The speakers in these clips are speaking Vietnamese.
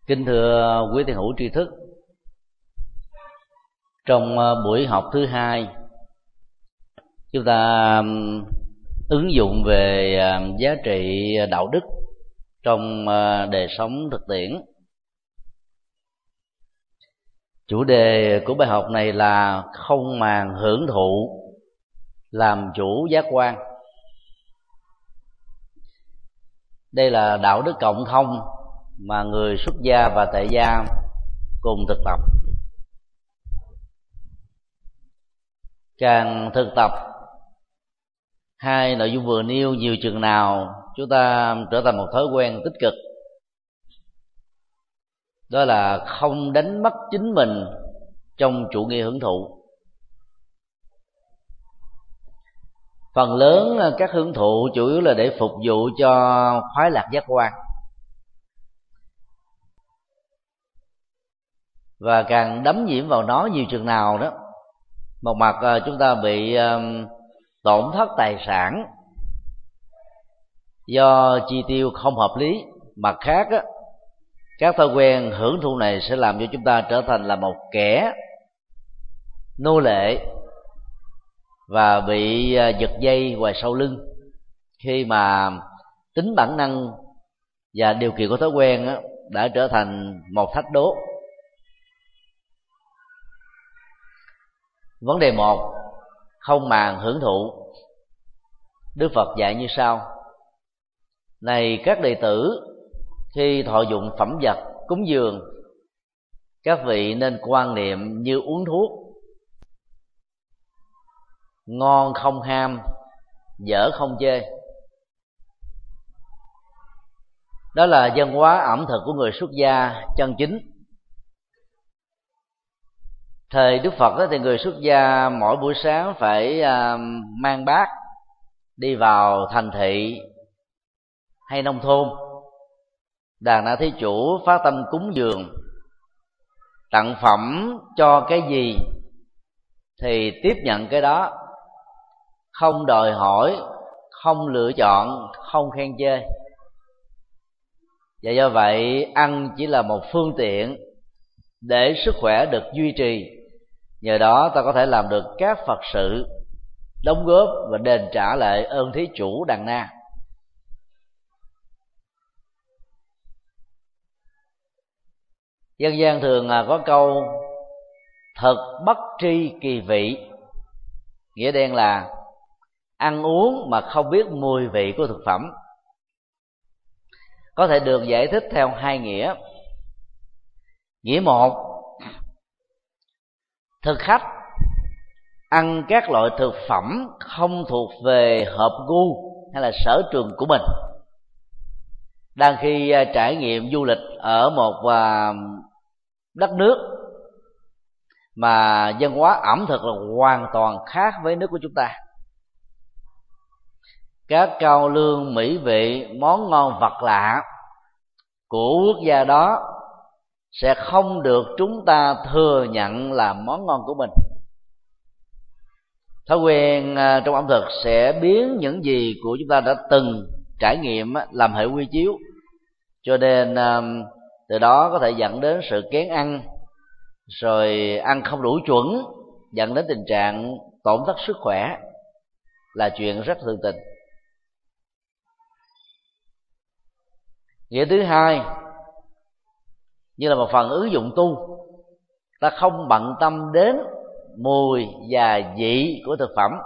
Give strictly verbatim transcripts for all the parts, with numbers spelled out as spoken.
Kính thưa quý thiền hữu tri thức, trong buổi học thứ hai, chúng ta ứng dụng về giá trị đạo đức trong đời sống thực tiễn. Chủ đề của bài học này là không màng hưởng thụ, làm chủ giác quan. Đây là đạo đức cộng thông mà người xuất gia và tại gia cùng thực tập. Càng thực tập hai nội dung vừa nêu nhiều chừng nào, chúng ta trở thành một thói quen tích cực, đó là không đánh mất chính mình trong chủ nghĩa hưởng thụ. Phần lớn các hưởng thụ chủ yếu là để phục vụ cho khoái lạc giác quan, và càng đắm nhiễm vào nó nhiều chừng nào đó, một mặt chúng ta bị tổn thất tài sản do chi tiêu không hợp lý, mặt khác á, các thói quen hưởng thụ này sẽ làm cho chúng ta trở thành là một kẻ nô lệ và bị giật dây ngoài sau lưng, khi mà tính bản năng và điều kiện của thói quen á, đã trở thành một thách đố. Vấn đề một, không màng hưởng thụ. Đức Phật dạy như sau: này các đệ tử, khi thọ dụng phẩm vật cúng dường, các vị nên quan niệm như uống thuốc, ngon không ham, dở không chê. Đó là văn hóa ẩm thực của người xuất gia chân chính. Thời Đức Phật đó, thì người xuất gia mỗi buổi sáng phải uh, mang bát đi vào thành thị hay nông thôn, đàn na thí chủ phát tâm cúng dường, tặng phẩm cho cái gì thì tiếp nhận cái đó, không đòi hỏi, không lựa chọn, không khen chê. Và do vậy ăn chỉ là một phương tiện để sức khỏe được duy trì, nhờ đó ta có thể làm được các Phật sự, đóng góp và đền trả lại ơn thí chủ đàn na. Dân gian thường có câu thực bất tri kỳ vị, nghĩa đen là ăn uống mà không biết mùi vị của thực phẩm. Có thể được giải thích theo hai nghĩa. Nghĩa một, thực khách ăn các loại thực phẩm không thuộc về hợp gu hay là sở trường của mình, đang khi trải nghiệm du lịch ở một đất nước mà văn hóa ẩm thực là hoàn toàn khác với nước của chúng ta. Các cao lương mỹ vị, món ngon vật lạ của quốc gia đó sẽ không được chúng ta thừa nhận là món ngon của mình. Thói quen trong ẩm thực sẽ biến những gì của chúng ta đã từng trải nghiệm làm hệ quy chiếu, cho nên từ đó có thể dẫn đến sự kén ăn, rồi ăn không đủ chuẩn, dẫn đến tình trạng tổn thất sức khỏe, là chuyện rất thường tình. Nghĩa thứ hai, như là một phần ứng dụng tu, ta không bận tâm đến mùi và vị của thực phẩm,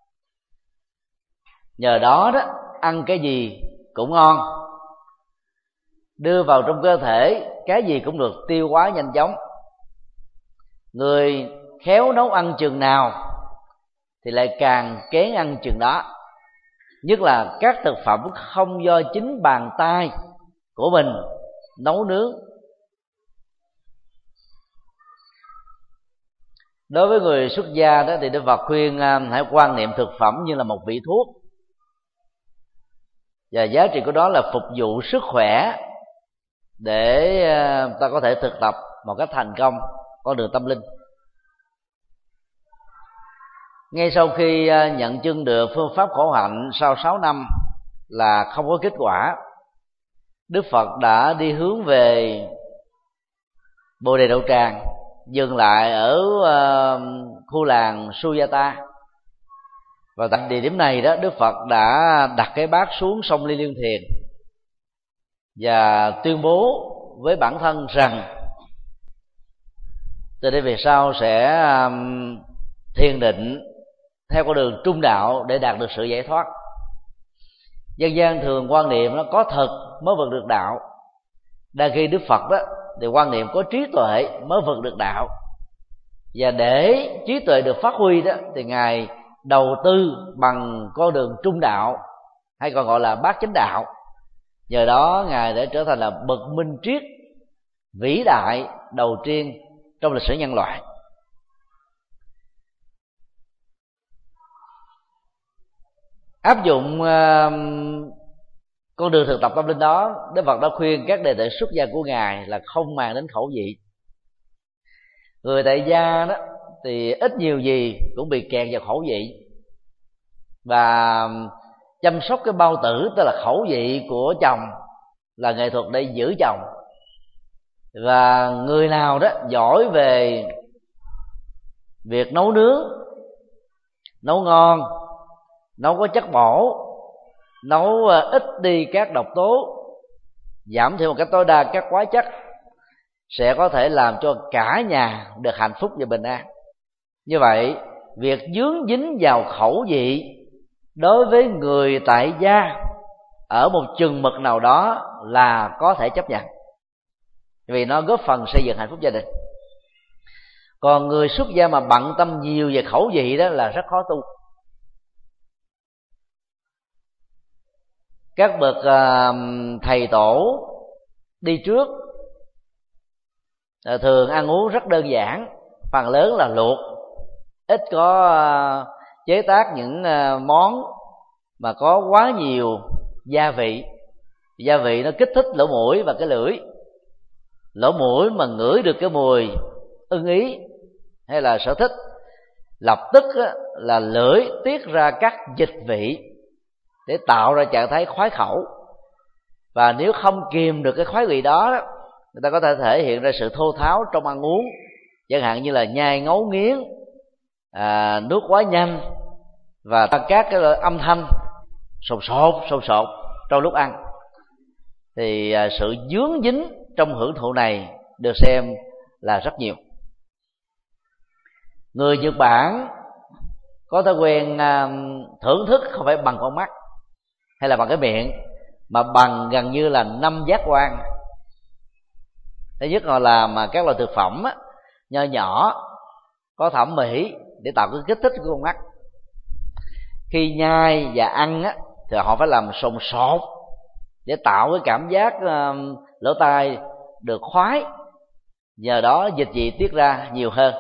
nhờ đó đó ăn cái gì cũng ngon, đưa vào trong cơ thể cái gì cũng được tiêu hóa nhanh chóng. Người khéo nấu ăn chừng nào thì lại càng kén ăn chừng đó, nhất là các thực phẩm không do chính bàn tay của mình nấu nướng. Đối với người xuất gia đó thì Đức Phật khuyên hãy quan niệm thực phẩm như là một vị thuốc, và giá trị của đó là phục vụ sức khỏe để ta có thể thực tập một cách thành công con đường tâm linh. Ngay sau khi nhận chứng được phương pháp khổ hạnh sau sáu năm là không có kết quả, Đức Phật đã đi hướng về Bồ Đề Đậu Tràng, dừng lại ở uh, khu làng Sujata. Và tại địa điểm này đó, Đức Phật đã đặt cái bát xuống sông Ly Liên Thiền và tuyên bố với bản thân rằng từ đây về sau sẽ um, thiền định theo con đường trung đạo để đạt được sự giải thoát. Dân gian thường quan niệm nó có thực mới vượt được đạo, đang khi Đức Phật đó thì quan niệm có trí tuệ mới vượt được đạo. Và để trí tuệ được phát huy đó thì Ngài đầu tư bằng con đường trung đạo, hay còn gọi là bát chánh đạo. Nhờ đó Ngài đã trở thành là bậc minh triết vĩ đại đầu tiên trong lịch sử nhân loại. Áp dụng uh, con đường thực tập tâm linh đó, Đức Phật đã khuyên các đệ tử xuất gia của Ngài là không màng đến khẩu vị. Người tại gia đó thì ít nhiều gì cũng bị kẹt vào khẩu vị, và chăm sóc cái bao tử, tức là khẩu vị của chồng, là nghệ thuật để giữ chồng. Và người nào đó giỏi về việc nấu nướng, nấu ngon, nấu có chất bổ, nấu ít đi các độc tố, giảm thiểu một cách tối đa các hóa chất, sẽ có thể làm cho cả nhà được hạnh phúc và bình an. Như vậy, việc dướng dính vào khẩu vị đối với người tại gia ở một chừng mực nào đó là có thể chấp nhận, vì nó góp phần xây dựng hạnh phúc gia đình. Còn người xuất gia mà bận tâm nhiều về khẩu vị đó là rất khó tu. Các bậc uh, thầy tổ đi trước uh, thường ăn uống rất đơn giản, phần lớn là luộc, ít có uh, chế tác những uh, món mà có quá nhiều gia vị. Gia vị nó kích thích lỗ mũi và cái lưỡi. Lỗ mũi mà ngửi được cái mùi ưng ý hay là sở thích, lập tức á, là lưỡi tiết ra các dịch vị để tạo ra trạng thái khoái khẩu. Và nếu không kìm được cái khoái vị đó, người ta có thể thể hiện ra sự thô tháo trong ăn uống, chẳng hạn như là nhai ngấu nghiến, à, nuốt quá nhanh, và các cái âm thanh sồn sột sồn sột trong lúc ăn. Thì à, sự dướng dính trong hưởng thụ này được xem là rất nhiều. Người Nhật Bản có thói quen à, thưởng thức không phải bằng con mắt hay là bằng cái miệng, mà bằng gần như là năm giác quan. Thứ nhất là làm các loại thực phẩm á, nho nhỏ, có thẩm mỹ để tạo cái kích thích của con mắt. Khi nhai và ăn á, thì họ phải làm sồn sột để tạo cái cảm giác uh, lỗ tai được khoái, nhờ đó dịch vị tiết ra nhiều hơn.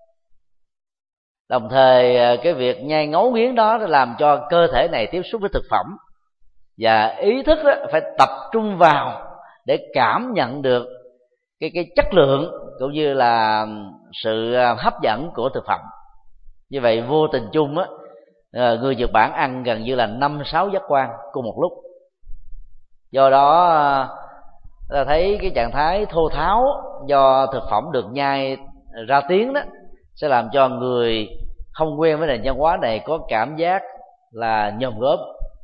Đồng thời cái việc nhai ngấu nghiến đó làm cho cơ thể này tiếp xúc với thực phẩm, và ý thức đó phải tập trung vào để cảm nhận được cái cái chất lượng cũng như là sự hấp dẫn của thực phẩm. Như vậy vô tình chung á, người Nhật Bản ăn gần như là năm sáu giác quan cùng một lúc. Do đó ta thấy cái trạng thái thô tháo do thực phẩm được nhai ra tiếng đó sẽ làm cho người không quen với nền văn hóa này có cảm giác là nhòm gớm.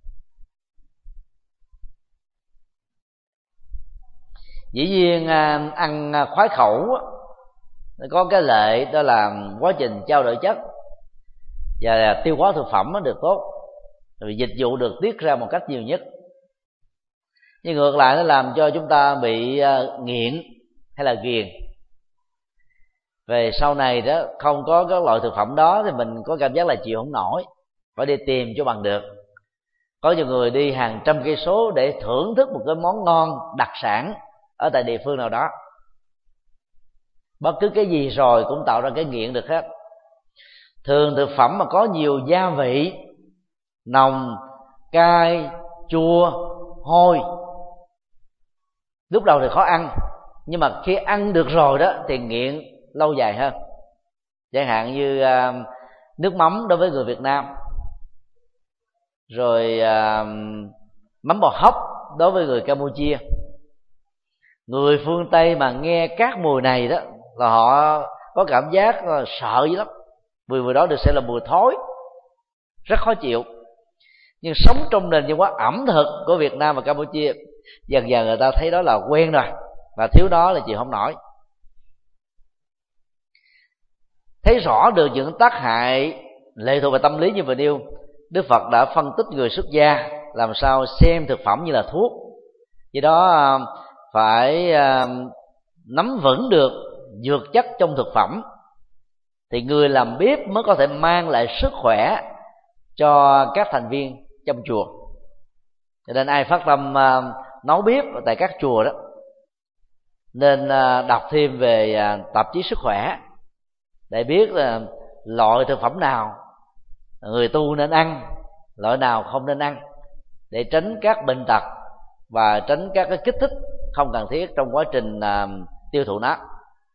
Dĩ nhiên ăn khoái khẩu có cái lợi, đó là quá trình trao đổi chất và tiêu hóa thực phẩm được tốt, vì dịch vụ được tiết ra một cách nhiều nhất. Nhưng ngược lại nó làm cho chúng ta bị nghiện hay là ghiền. Về sau này đó không có các loại thực phẩm đó thì mình có cảm giác là chịu không nổi, phải đi tìm cho bằng được. Có nhiều người đi hàng trăm cây số để thưởng thức một cái món ngon đặc sản ở tại địa phương nào đó. Bất cứ cái gì rồi cũng tạo ra cái nghiện được hết. Thường thực phẩm mà có nhiều gia vị, nồng, cay, chua, hôi, lúc đầu thì khó ăn, nhưng mà khi ăn được rồi đó thì nghiện lâu dài hơn. Chẳng hạn như uh, nước mắm đối với người Việt Nam, rồi uh, mắm bò hóc đối với người Campuchia, Người phương Tây mà nghe các mùi này đó là họ có cảm giác sợ dữ lắm, vì mùi đó được xem là mùi thối, rất khó chịu. Nhưng sống trong nền văn hóa ẩm thực của Việt Nam và Campuchia, dần dần người ta thấy đó là quen rồi, và thiếu đó là chịu không nổi. Thấy rõ được những tác hại lệ thuộc vào tâm lý như vừa nêu, Đức Phật đã phân tích người xuất gia làm sao xem thực phẩm như là thuốc. Vì đó phải nắm vững được dược chất trong thực phẩm, thì người làm bếp mới có thể mang lại sức khỏe cho các thành viên trong chùa. Cho nên ai phát tâm nấu bếp tại các chùa đó nên đọc thêm về tạp chí sức khỏe để biết là loại thực phẩm nào người tu nên ăn, loại nào không nên ăn, để tránh các bệnh tật và tránh các cái kích thích không cần thiết trong quá trình tiêu thụ nó.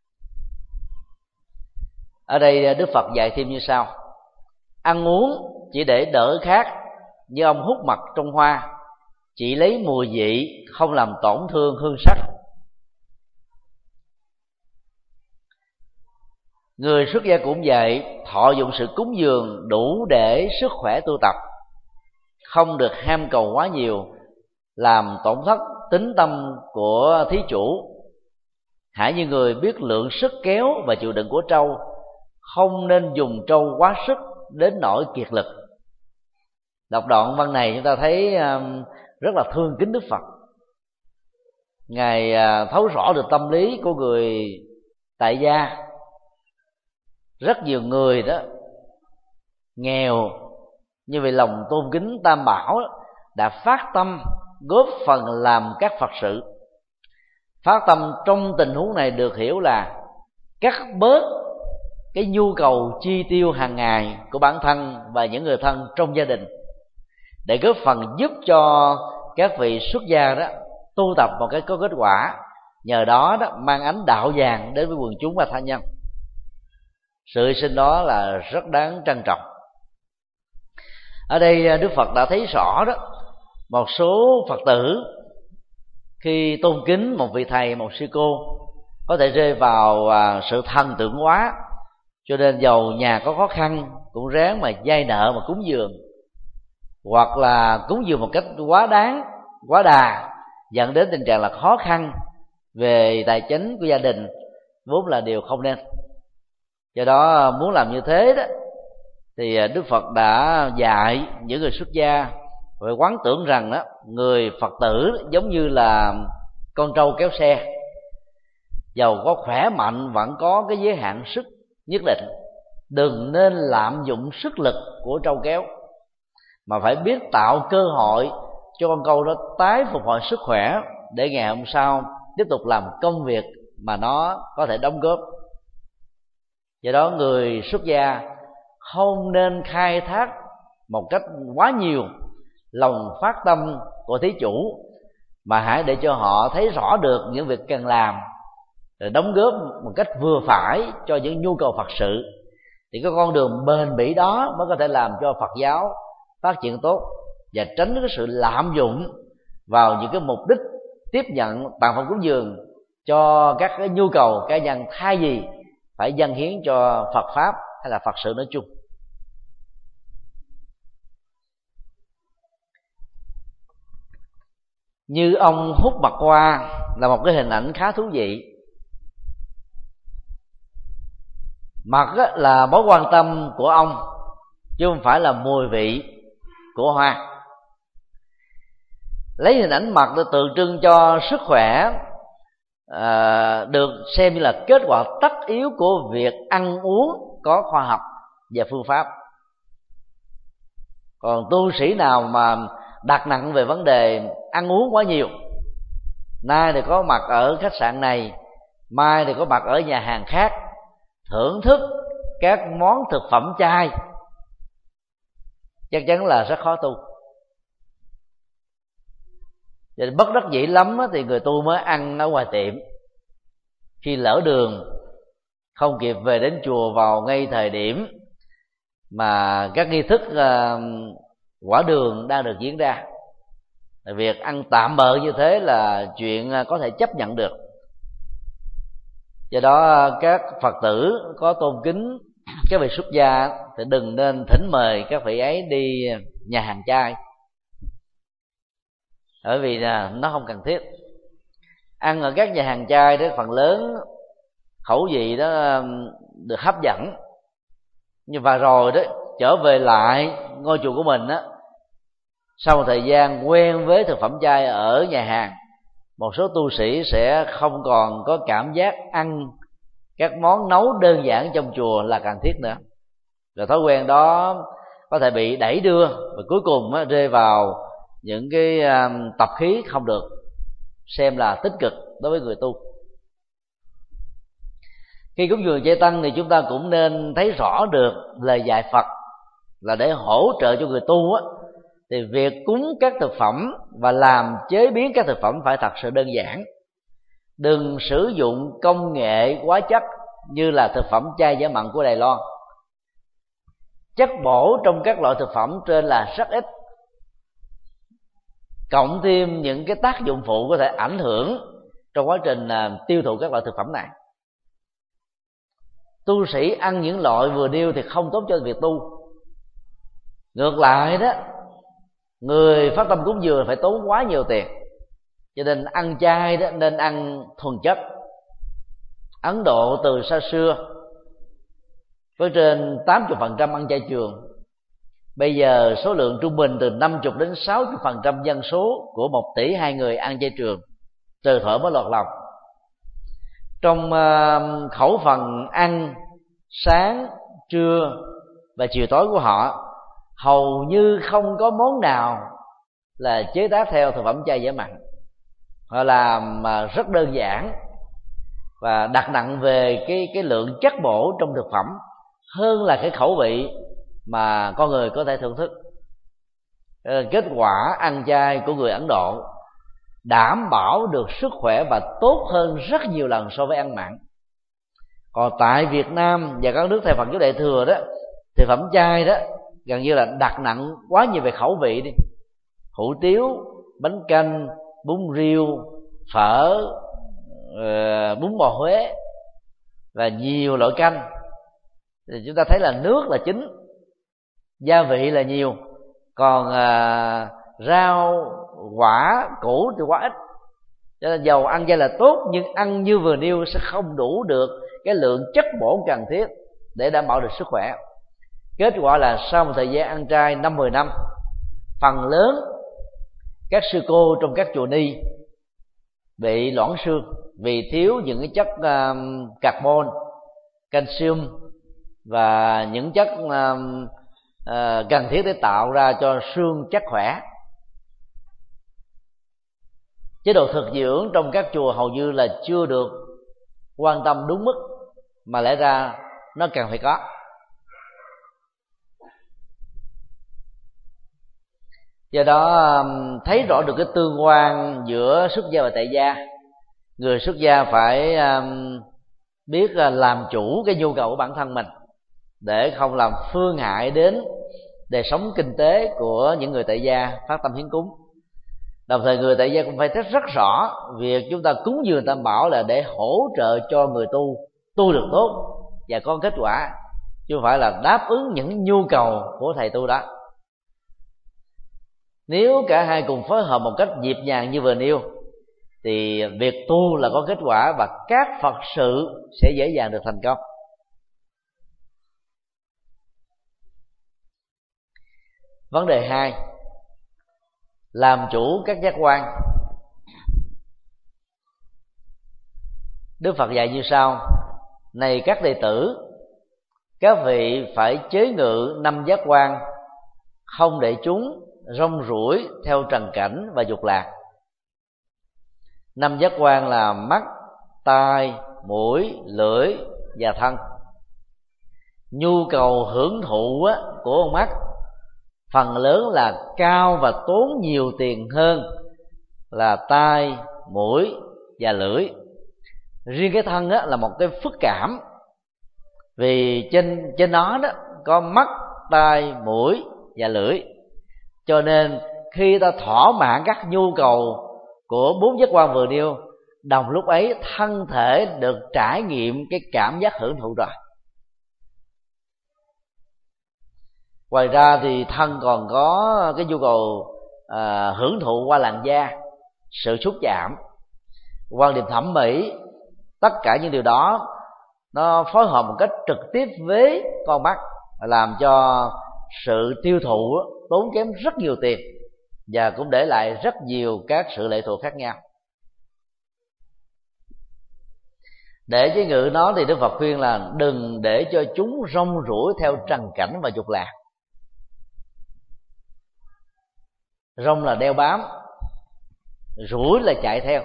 Ở đây Đức Phật dạy thêm như sau: ăn uống chỉ để đỡ khát, như ông hút mật trong hoa, chỉ lấy mùi vị, không làm tổn thương hương sắc. Người xuất gia cũng vậy, thọ dụng sự cúng dường đủ để sức khỏe tu tập, không được ham cầu quá nhiều, làm tổn thất tín tâm của thí chủ. Hãy như người biết lượng sức kéo và chịu đựng của trâu, không nên dùng trâu quá sức đến nỗi kiệt lực. Đọc đoạn văn này chúng ta thấy rất là thương kính Đức Phật. Ngài thấu rõ được tâm lý của người tại gia. Rất nhiều người đó nghèo, nhưng vì lòng tôn kính Tam Bảo đã phát tâm góp phần làm các Phật sự. Phát tâm trong tình huống này được hiểu là cắt bớt cái nhu cầu chi tiêu hàng ngày của bản thân và những người thân trong gia đình, để góp phần giúp cho các vị xuất gia đó tu tập một cái có kết quả, nhờ đó đó mang ánh đạo vàng đến với quần chúng và tha nhân. Sự hy sinh đó là rất đáng trân trọng. Ở đây Đức Phật đã thấy rõ đó, một số Phật tử khi tôn kính một vị thầy, một sư cô có thể rơi vào sự thần tượng hóa, cho nên dầu nhà có khó khăn cũng ráng mà vay nợ mà cúng dường, hoặc là cúng dường một cách quá đáng, quá đà, dẫn đến tình trạng là khó khăn về tài chính của gia đình, vốn là điều không nên. Do đó muốn làm như thế đó thì Đức Phật đã dạy những người xuất gia phải quán tưởng rằng đó, người Phật tử giống như là con trâu kéo xe, dầu có khỏe mạnh vẫn có cái giới hạn sức nhất định. Đừng nên lạm dụng sức lực của trâu kéo, mà phải biết tạo cơ hội cho con trâu đó tái phục hồi sức khỏe, để ngày hôm sau tiếp tục làm công việc mà nó có thể đóng góp. Do đó người xuất gia không nên khai thác một cách quá nhiều lòng phát tâm của thí chủ, mà hãy để cho họ thấy rõ được những việc cần làm, rồi đóng góp một cách vừa phải cho những nhu cầu Phật sự. Thì cái con đường bền bỉ đó mới có thể làm cho Phật giáo phát triển tốt, và tránh cái sự lạm dụng vào những cái mục đích tiếp nhận tặng phẩm cúng dường cho các cái nhu cầu cá nhân, thay vì phải dâng hiến cho Phật pháp hay là Phật sự nói chung. Như ông hút bạc hoa là một cái hình ảnh khá thú vị. Mật là mối quan tâm của ông, chứ không phải là mùi vị của hoa. Lấy hình ảnh mật để tượng trưng cho sức khỏe, à, được xem như là kết quả tất yếu của việc ăn uống có khoa học và phương pháp. Còn tu sĩ nào mà đặt nặng về vấn đề ăn uống quá nhiều, nay thì có mặt ở khách sạn này, mai thì có mặt ở nhà hàng khác, thưởng thức các món thực phẩm chay, chắc chắn là rất khó tu. Cho nên bất đắc dĩ lắm thì người tu mới ăn ở ngoài tiệm. Khi lỡ đường không kịp về đến chùa vào ngay thời điểm mà các nghi thức quả đường đang được diễn ra, Việc ăn tạm bợ như thế là chuyện có thể chấp nhận được. Do đó các Phật tử có tôn kính các vị xuất gia thì đừng nên thỉnh mời các vị ấy đi nhà hàng chay, bởi vì là nó không cần thiết. Ăn ở các nhà hàng chay đó phần lớn khẩu vị đó được hấp dẫn, nhưng và rồi đó trở về lại ngôi chùa của mình á, sau một thời gian quen với thực phẩm chay ở nhà hàng, một số tu sĩ sẽ không còn có cảm giác ăn các món nấu đơn giản trong chùa là cần thiết nữa, rồi thói quen đó có thể bị đẩy đưa và cuối cùng á, rơi vào những cái um, tập khí không được xem là tích cực đối với người tu. Khi cúng dường chay tăng thì chúng ta cũng nên thấy rõ được lời dạy Phật là để hỗ trợ cho người tu á, thì việc cúng các thực phẩm và làm chế biến các thực phẩm phải thật sự đơn giản. Đừng sử dụng công nghệ hóa chất như là thực phẩm chay giả mặn của Đài Loan. Chất bổ trong các loại thực phẩm trên là rất ít, cộng thêm những cái tác dụng phụ có thể ảnh hưởng trong quá trình tiêu thụ các loại thực phẩm này. Tu sĩ ăn những loại vừa nêu thì không tốt cho việc tu. Ngược lại đó, người phát tâm cúng dường phải tốn quá nhiều tiền, cho nên ăn chay đó nên ăn thuần chất. Ấn Độ từ xa xưa với trên tám mươi phần trăm ăn chay trường. Bây giờ số lượng trung bình từ năm mươi đến sáu mươi phần trăm dân số của một tỷ hai người ăn chay trường, từ thuở mới lọt lòng. Trong uh, khẩu phần ăn sáng, trưa và chiều tối của họ hầu như không có món nào là chế tác theo thực phẩm chay giả mặn. Họ làm uh, rất đơn giản và đặt nặng về cái cái lượng chất bổ trong thực phẩm hơn là cái khẩu vị mà con người có thể thưởng thức. Kết quả ăn chay của người Ấn Độ đảm bảo được sức khỏe và tốt hơn rất nhiều lần so với ăn mặn. Còn tại Việt Nam và các nước theo Phật giáo Đại thừa đó, thực phẩm chay đó gần như là đặt nặng quá nhiều về khẩu vị đi. Hủ tiếu, bánh canh, bún riêu, phở, bún bò Huế và nhiều loại canh. Thì chúng ta thấy là nước là chính, gia vị là nhiều, còn à, rau quả củ thì quá ít. Cho nên dầu ăn chay là tốt, nhưng ăn như vừa nêu sẽ không đủ được cái lượng chất bổ cần thiết để đảm bảo được sức khỏe. Kết quả là sau một thời gian ăn chay năm mười năm, phần lớn các sư cô trong các chùa ni bị loãng xương vì thiếu những cái chất uh, carbon, calcium và những chất uh, uh, cần thiết để tạo ra cho xương chắc khỏe. Chế độ thực dưỡng trong các chùa hầu như là chưa được quan tâm đúng mức, mà lẽ ra nó cần phải có. Do đó thấy rõ được cái tương quan giữa xuất gia và tại gia. Người xuất gia phải biết làm chủ cái nhu cầu của bản thân mình để không làm phương hại đến đời sống kinh tế của những người tại gia phát tâm hiến cúng. Đồng thời người tại gia cũng phải thấy rất rõ việc chúng ta cúng dường tam bảo là để hỗ trợ cho người tu tu được tốt và có kết quả, chứ không phải là đáp ứng những nhu cầu của thầy tu đó. Nếu cả hai cùng phối hợp một cách nhịp nhàng như vừa nêu thì việc tu là có kết quả và các Phật sự sẽ dễ dàng được thành công. Vấn đề hai, làm chủ các giác quan. Đức Phật dạy như sau: này các đệ tử, các vị phải chế ngự năm giác quan, không để chúng rong ruổi theo trần cảnh và dục lạc. Năm giác quan là mắt, tai, mũi, lưỡi và thân. Nhu cầu hưởng thụ của con mắt phần lớn là cao và tốn nhiều tiền hơn là tai, mũi và lưỡi. Riêng cái thân là một cái phức cảm, vì trên trên nó đó có mắt, tai, mũi và lưỡi, cho nên khi ta thỏa mãn các nhu cầu của bốn giác quan vừa nêu, đồng lúc ấy thân thể được trải nghiệm cái cảm giác hưởng thụ rồi. Ngoài ra thì thân còn có cái nhu cầu à, hưởng thụ qua làn da, sự xúc chạm, quan điểm thẩm mỹ. Tất cả những điều đó nó phối hợp một cách trực tiếp với con mắt, làm cho sự tiêu thụ tốn kém rất nhiều tiền và cũng để lại rất nhiều các sự lệ thuộc khác nhau. Để chế ngự nó thì Đức Phật khuyên là đừng để cho chúng rong ruổi theo trần cảnh và dục lạc. Rong là đeo bám, rủi là chạy theo.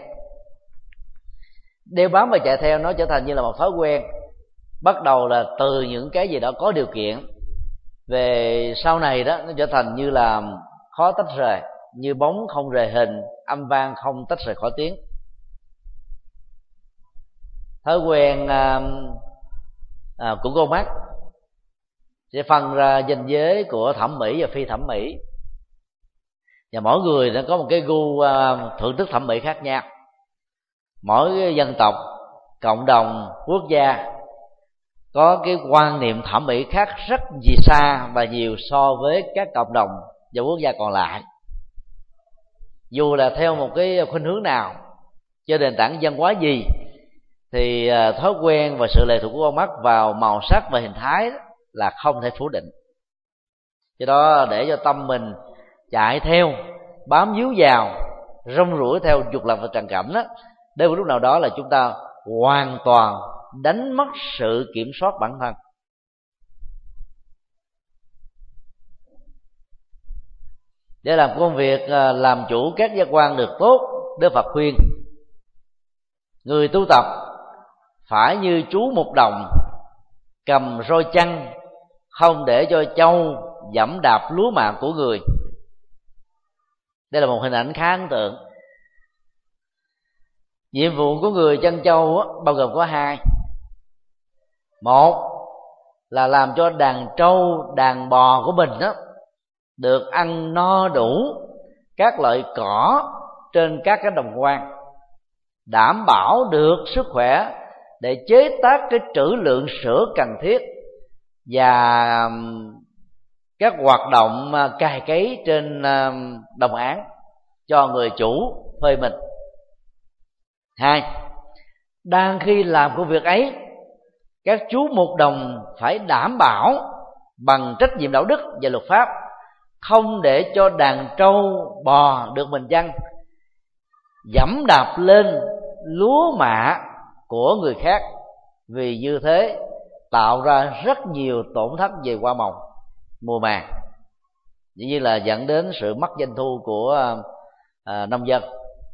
Đeo bám và chạy theo nó trở thành như là một thói quen, bắt đầu là từ những cái gì đó có điều kiện, về sau này đó nó trở thành như là khó tách rời, như bóng không rời hình, âm vang không tách rời khỏi tiếng. Thói quen à, à, của con mắt sẽ phân ra ranh giới của thẩm mỹ và phi thẩm mỹ, và mỗi người nó có một cái gu à, thưởng thức thẩm mỹ khác nhau. Mỗi dân tộc, cộng đồng, quốc gia có cái quan niệm thẩm mỹ khác rất gì xa và nhiều so với các cộng đồng và quốc gia còn lại. Dù là theo một cái khuynh hướng nào, trên nền tảng văn hóa gì, thì thói quen và sự lệ thuộc của con mắt vào màu sắc và hình thái là không thể phủ định. Do đó để cho tâm mình chạy theo, bám víu vào, rong ruổi theo dục lạc và trần cảnh đó, đến một lúc nào đó là chúng ta hoàn toàn đánh mất sự kiểm soát bản thân. Để làm công việc làm chủ các giác quan được tốt, Đức Phật khuyên người tu tập phải như chú mục đồng cầm roi chăn, không để cho trâu dẫm đạp lúa mạ của người. Đây là một hình ảnh khá ấn tượng. Nhiệm vụ của người chăn trâu bao gồm có hai. Một là làm cho đàn trâu, đàn bò của mình đó được ăn no đủ các loại cỏ trên các cái đồng quan, đảm bảo được sức khỏe để chế tác cái trữ lượng sữa cần thiết và các hoạt động cày cấy trên đồng áng cho người chủ thuê mình. Hai, đang khi làm công việc ấy, các chú mục đồng phải đảm bảo bằng trách nhiệm đạo đức và luật pháp không để cho đàn trâu bò được mình chăn dẫm đạp lên lúa mạ của người khác, vì như thế tạo ra rất nhiều tổn thất về hoa màu, mùa màng, dĩ nhiên là dẫn đến sự mất doanh thu của à, nông dân.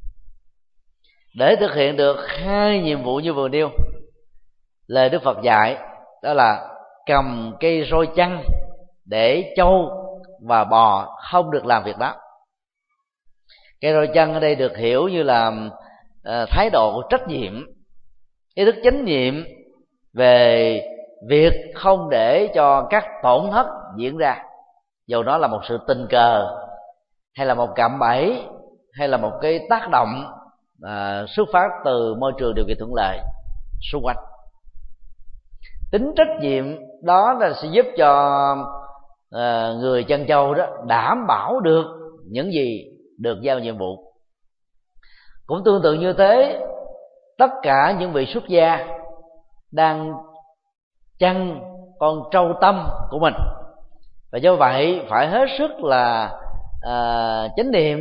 Để thực hiện được hai nhiệm vụ như vừa nêu, lời Đức Phật dạy đó là cầm cây roi chăn để trâu và bò không được làm việc đó. Cây roi chăn ở đây được hiểu như là à, thái độ trách nhiệm, ý thức chánh nhiệm về việc không để cho các tổn thất diễn ra, dù đó là một sự tình cờ hay là một cạm bẫy hay là một cái tác động à, xuất phát từ môi trường điều kiện thuận lợi xung quanh. Tính trách nhiệm đó là sẽ giúp cho à, người chăn trâu đó đảm bảo được những gì được giao nhiệm vụ. Cũng tương tự như thế, tất cả những vị xuất gia đang chăn con trâu tâm của mình, và do vậy phải hết sức là à, chánh niệm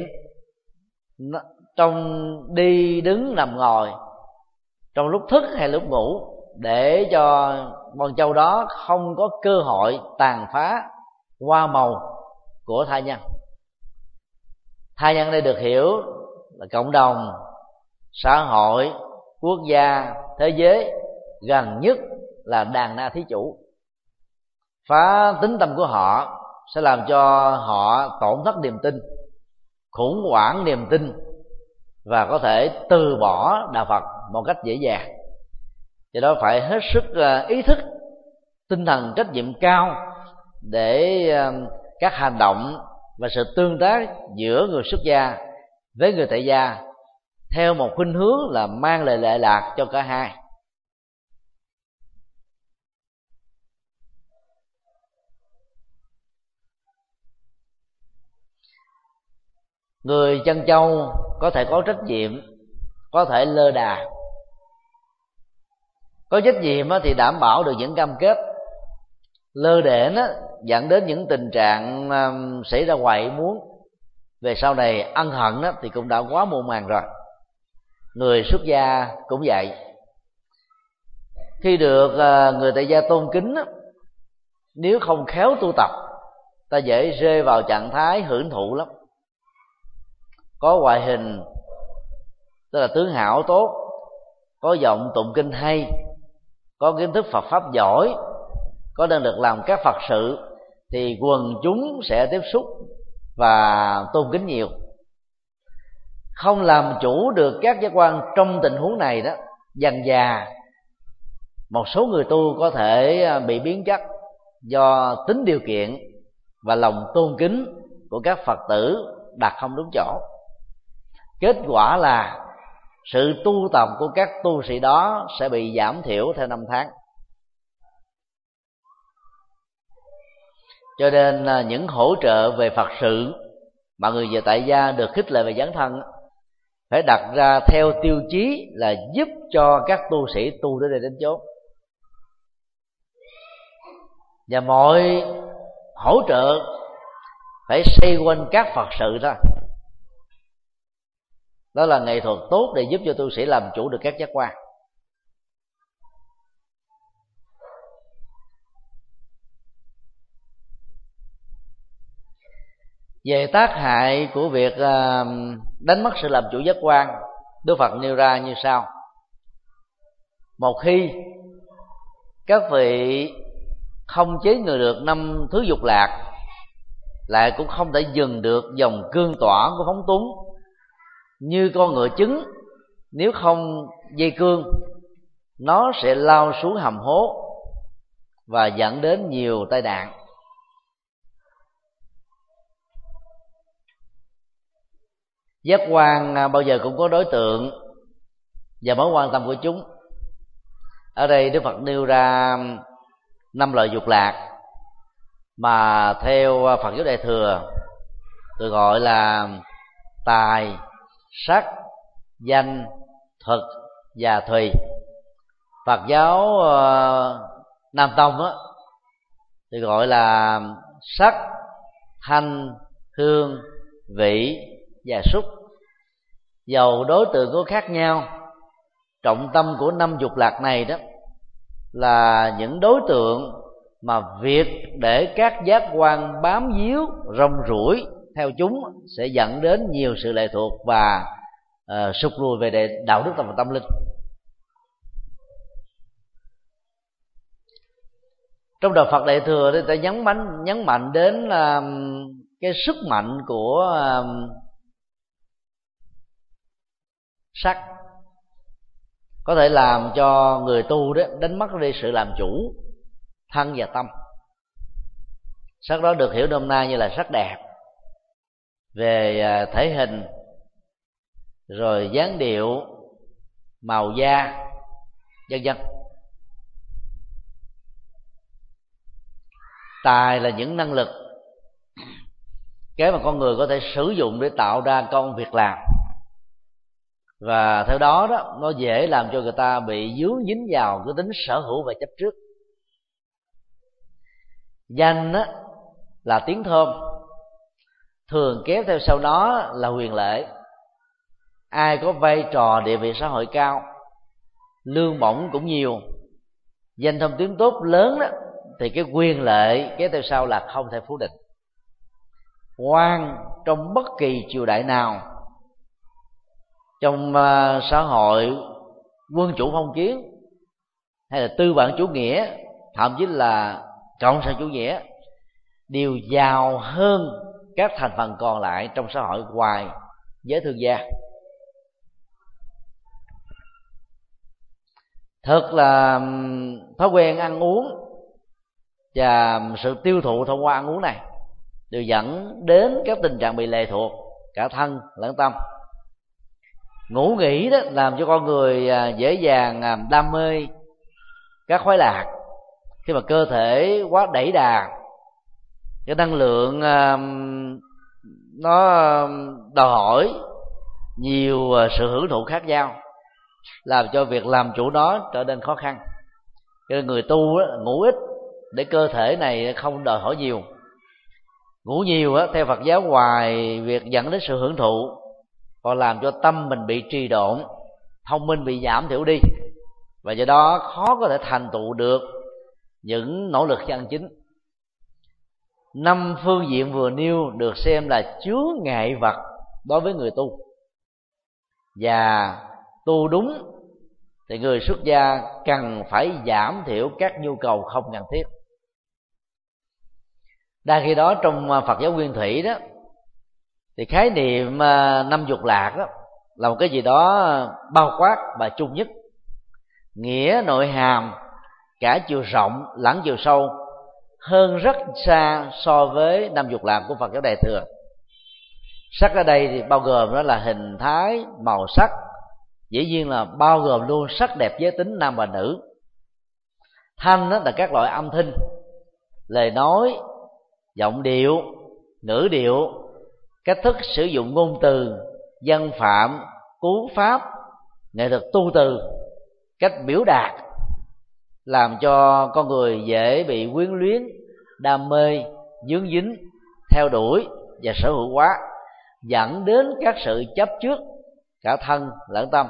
trong đi đứng nằm ngồi, trong lúc thức hay lúc ngủ, để cho con trâu đó không có cơ hội tàn phá hoa màu của tha nhân. Tha nhân đây được hiểu là cộng đồng, xã hội, quốc gia, thế giới, gần nhất là đàn na thí chủ. Phá tín tâm của họ sẽ làm cho họ tổn thất niềm tin, khủng hoảng niềm tin, và có thể từ bỏ đạo Phật một cách dễ dàng. Do đó phải hết sức ý thức, tinh thần trách nhiệm cao để các hành động và sự tương tác giữa người xuất gia với người tại gia theo một khuynh hướng là mang lại lệ lạc cho cả hai. Người chân châu có thể có trách nhiệm, có thể lơ đà. Có trách nhiệm thì đảm bảo được những cam kết, lơ đễnh dẫn đến những tình trạng xảy ra ngoài ý muốn, về sau này ân hận thì cũng đã quá muộn màng rồi. Người xuất gia cũng vậy, khi được người tại gia tôn kính, nếu không khéo tu tập, ta dễ rơi vào trạng thái hưởng thụ lắm. Có ngoại hình tức là tướng hảo tốt, có giọng tụng kinh hay, có kiến thức Phật pháp giỏi, có năng lực làm các Phật sự, thì quần chúng sẽ tiếp xúc và tôn kính nhiều. Không làm chủ được các giác quan trong tình huống này đó, dần dà một số người tu có thể bị biến chất do tính điều kiện và lòng tôn kính của các Phật tử đặt không đúng chỗ. Kết quả là sự tu tập của các tu sĩ đó sẽ bị giảm thiểu theo năm tháng. Cho nên những hỗ trợ về Phật sự mà người về tại gia được khích lệ về dấn thân phải đặt ra theo tiêu chí là giúp cho các tu sĩ tu đến đây đến chốn, và mọi hỗ trợ phải xoay quanh các Phật sự thôi. Đó là nghệ thuật tốt để giúp cho tu sĩ làm chủ được các giác quan. Về tác hại của việc đánh mất sự làm chủ giác quan, Đức Phật nêu ra như sau. Một khi các vị không chế ngự được năm thứ dục lạc, lại cũng không thể dừng được dòng cương tỏa của phóng túng, như con ngựa trứng nếu không dây cương, nó sẽ lao xuống hầm hố và dẫn đến nhiều tai nạn. Giác quan bao giờ cũng có đối tượng và mối quan tâm của chúng. Ở đây Đức Phật nêu ra năm loại dục lạc mà theo Phật giáo Đại Thừa được gọi là tài, sắc, danh, thực và thùy. Phật giáo uh, Nam Tông á, thì gọi là sắc, thanh, hương, vị và xúc. Dầu đối tượng có khác nhau, trọng tâm của năm dục lạc này đó là những đối tượng mà việc để các giác quan bám víu rong ruổi theo chúng sẽ dẫn đến nhiều sự lệ thuộc và uh, sụt lùi về đề, đạo đức và tâm linh. Trong đạo Phật Đại Thừa thì ta nhấn mạnh nhấn mạnh đến uh, cái sức mạnh của uh, sắc có thể làm cho người tu đó đánh mất đi sự làm chủ thân và tâm. Sắc đó được hiểu nôm na như là sắc đẹp về thể hình, rồi dáng điệu, màu da, vân vân. Tài là những năng lực cái mà con người có thể sử dụng để tạo ra công việc làm, và theo đó đó nó dễ làm cho người ta bị dướng dính vào cái tính sở hữu và chấp trước. Danh á, là tiếng thơm, thường kéo theo sau đó là quyền lệ. Ai có vai trò địa vị xã hội cao, lương bổng cũng nhiều, danh thơm tiếng tốt lớn đó, thì cái quyền lệ kéo theo sau là không thể phủ định. Quan trong bất kỳ triều đại nào, trong uh, xã hội quân chủ phong kiến hay là tư bản chủ nghĩa, thậm chí là cộng sản chủ nghĩa, đều giàu hơn các thành phần còn lại trong xã hội ngoài giới thương gia. Thật là thói quen ăn uống và sự tiêu thụ thông qua ăn uống này đều dẫn đến các tình trạng bị lệ thuộc cả thân lẫn tâm. Ngủ nghỉ đó làm cho con người dễ dàng đam mê các khoái lạc, khi mà cơ thể quá đẩy đà, cái năng lượng nó đòi hỏi nhiều sự hưởng thụ khác nhau, làm cho việc làm chủ nó trở nên khó khăn. Cho nên người tu đó, ngủ ít để cơ thể này không đòi hỏi nhiều. Ngủ nhiều đó, theo Phật giáo, ngoài việc dẫn đến sự hưởng thụ, còn làm cho tâm mình bị trì độn, thông minh bị giảm thiểu đi, và do đó khó có thể thành tựu được những nỗ lực chân chính. Năm phương diện vừa nêu được xem là chướng ngại vật đối với người tu, và tu đúng thì người xuất gia cần phải giảm thiểu các nhu cầu không cần thiết. Đa khi đó trong Phật giáo Nguyên Thủy đó, thì khái niệm năm dục lạc đó là một cái gì đó bao quát và chung nhất, nghĩa nội hàm cả chiều rộng lẫn chiều sâu hơn rất xa so với năm dục lạc của Phật giáo Đại thừa. Sắc ở đây thì bao gồm đó là hình thái, màu sắc, dĩ nhiên là bao gồm luôn sắc đẹp giới tính nam và nữ. Thanh đó là các loại âm thanh, lời nói, giọng điệu, ngữ điệu, cách thức sử dụng ngôn từ, văn phạm, cú pháp, nghệ thuật tu từ, cách biểu đạt, làm cho con người dễ bị quyến luyến, đam mê, dướng dính, theo đuổi và sở hữu quá, dẫn đến các sự chấp trước cả thân lẫn tâm.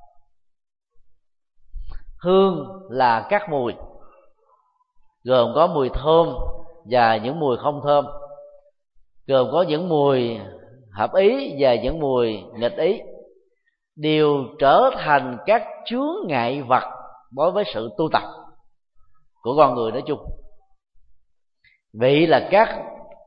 Hương là các mùi, gồm có mùi thơm và những mùi không thơm, gồm có những mùi hợp ý và những mùi nghịch ý, đều trở thành các chướng ngại vật đối với sự tu tập của con người nói chung. Vị là các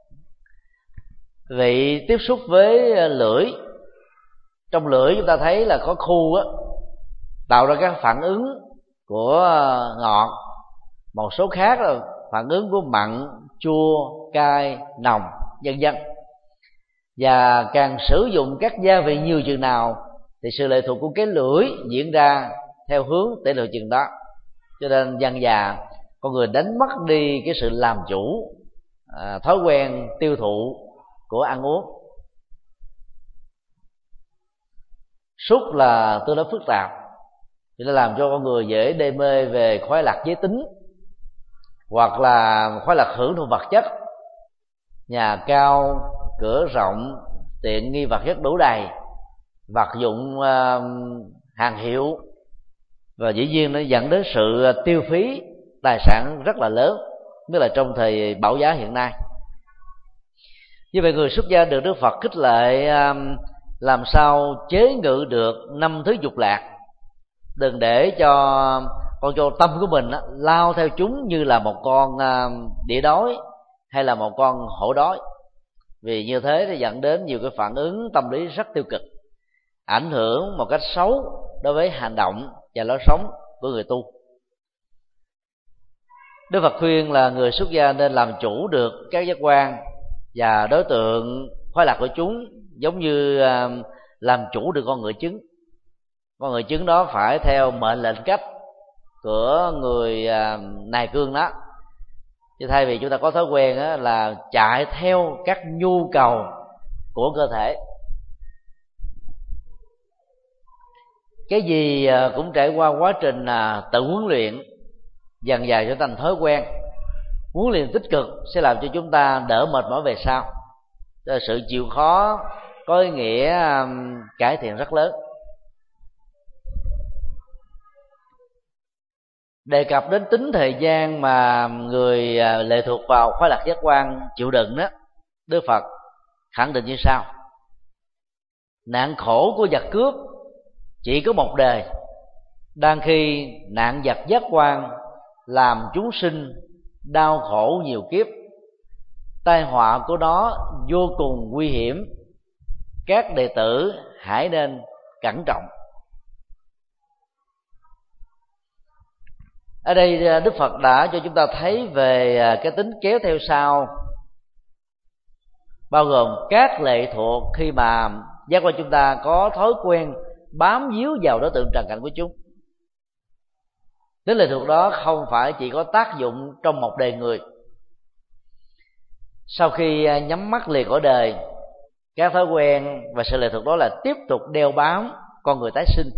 vị tiếp xúc với lưỡi. Trong lưỡi chúng ta thấy là có khu á, tạo ra các phản ứng của ngọt, một số khác là phản ứng của mặn, chua, cay, nồng, vân vân. Và càng sử dụng các gia vị nhiều chừng nào thì sự lệ thuộc của cái lưỡi diễn ra theo hướng tỷ lệ chừng đó. Cho nên dần dà con người đánh mất đi cái sự làm chủ, à, thói quen tiêu thụ của ăn uống. Súc là tương đối phức tạp, thì nó làm cho con người dễ đê mê về khoái lạc giới tính, hoặc là khoái lạc hưởng thụ vật chất, nhà cao, cửa rộng, tiện nghi vật chất đủ đầy, vật dụng uh, hàng hiệu, và dĩ nhiên nó dẫn đến sự tiêu phí tài sản rất là lớn, nhất là trong thời bão giá hiện nay. Như vậy người xuất gia được Đức Phật khích lệ uh, làm sao chế ngự được năm thứ dục lạc, đừng để cho con trâu tâm của mình á, lao theo chúng như là một con uh, đĩa đói hay là một con hổ đói. Vì như thế thì dẫn đến nhiều cái phản ứng tâm lý rất tiêu cực, ảnh hưởng một cách xấu đối với hành động và lối sống của người tu. Đức Phật khuyên là người xuất gia nên làm chủ được các giác quan và đối tượng khoái lạc của chúng, giống như uh, làm chủ được con ngựa trứng. Con ngựa trứng đó phải theo mệnh lệnh cách của người uh, nài cương đó, chứ thay vì chúng ta có thói quen á, là chạy theo các nhu cầu của cơ thể. Cái gì cũng trải qua quá trình tự huấn luyện, dần dà trở thành thói quen. Huấn luyện tích cực sẽ làm cho chúng ta đỡ mệt mỏi về sau. Sự chịu khó có ý nghĩa cải thiện rất lớn. Đề cập đến tính thời gian mà người lệ thuộc vào khoái lạc giác quan chịu đựng đó, Đức Phật khẳng định như sau: nạn khổ của giặc cướp chỉ có một đời, đang khi nạn giặc giác quan làm chúng sinh đau khổ nhiều kiếp. Tai họa của nó vô cùng nguy hiểm, các đệ tử hãy nên cẩn trọng. Ở đây Đức Phật đã cho chúng ta thấy về cái tính kéo theo sau bao gồm các lệ thuộc khi mà giác quan chúng ta có thói quen bám víu vào đối tượng trần cảnh của chúng. Tính lệ thuộc đó không phải chỉ có tác dụng trong một đời người. Sau khi nhắm mắt lìa cõi đời, các thói quen và sự lệ thuộc đó là tiếp tục đeo bám con người tái sinh.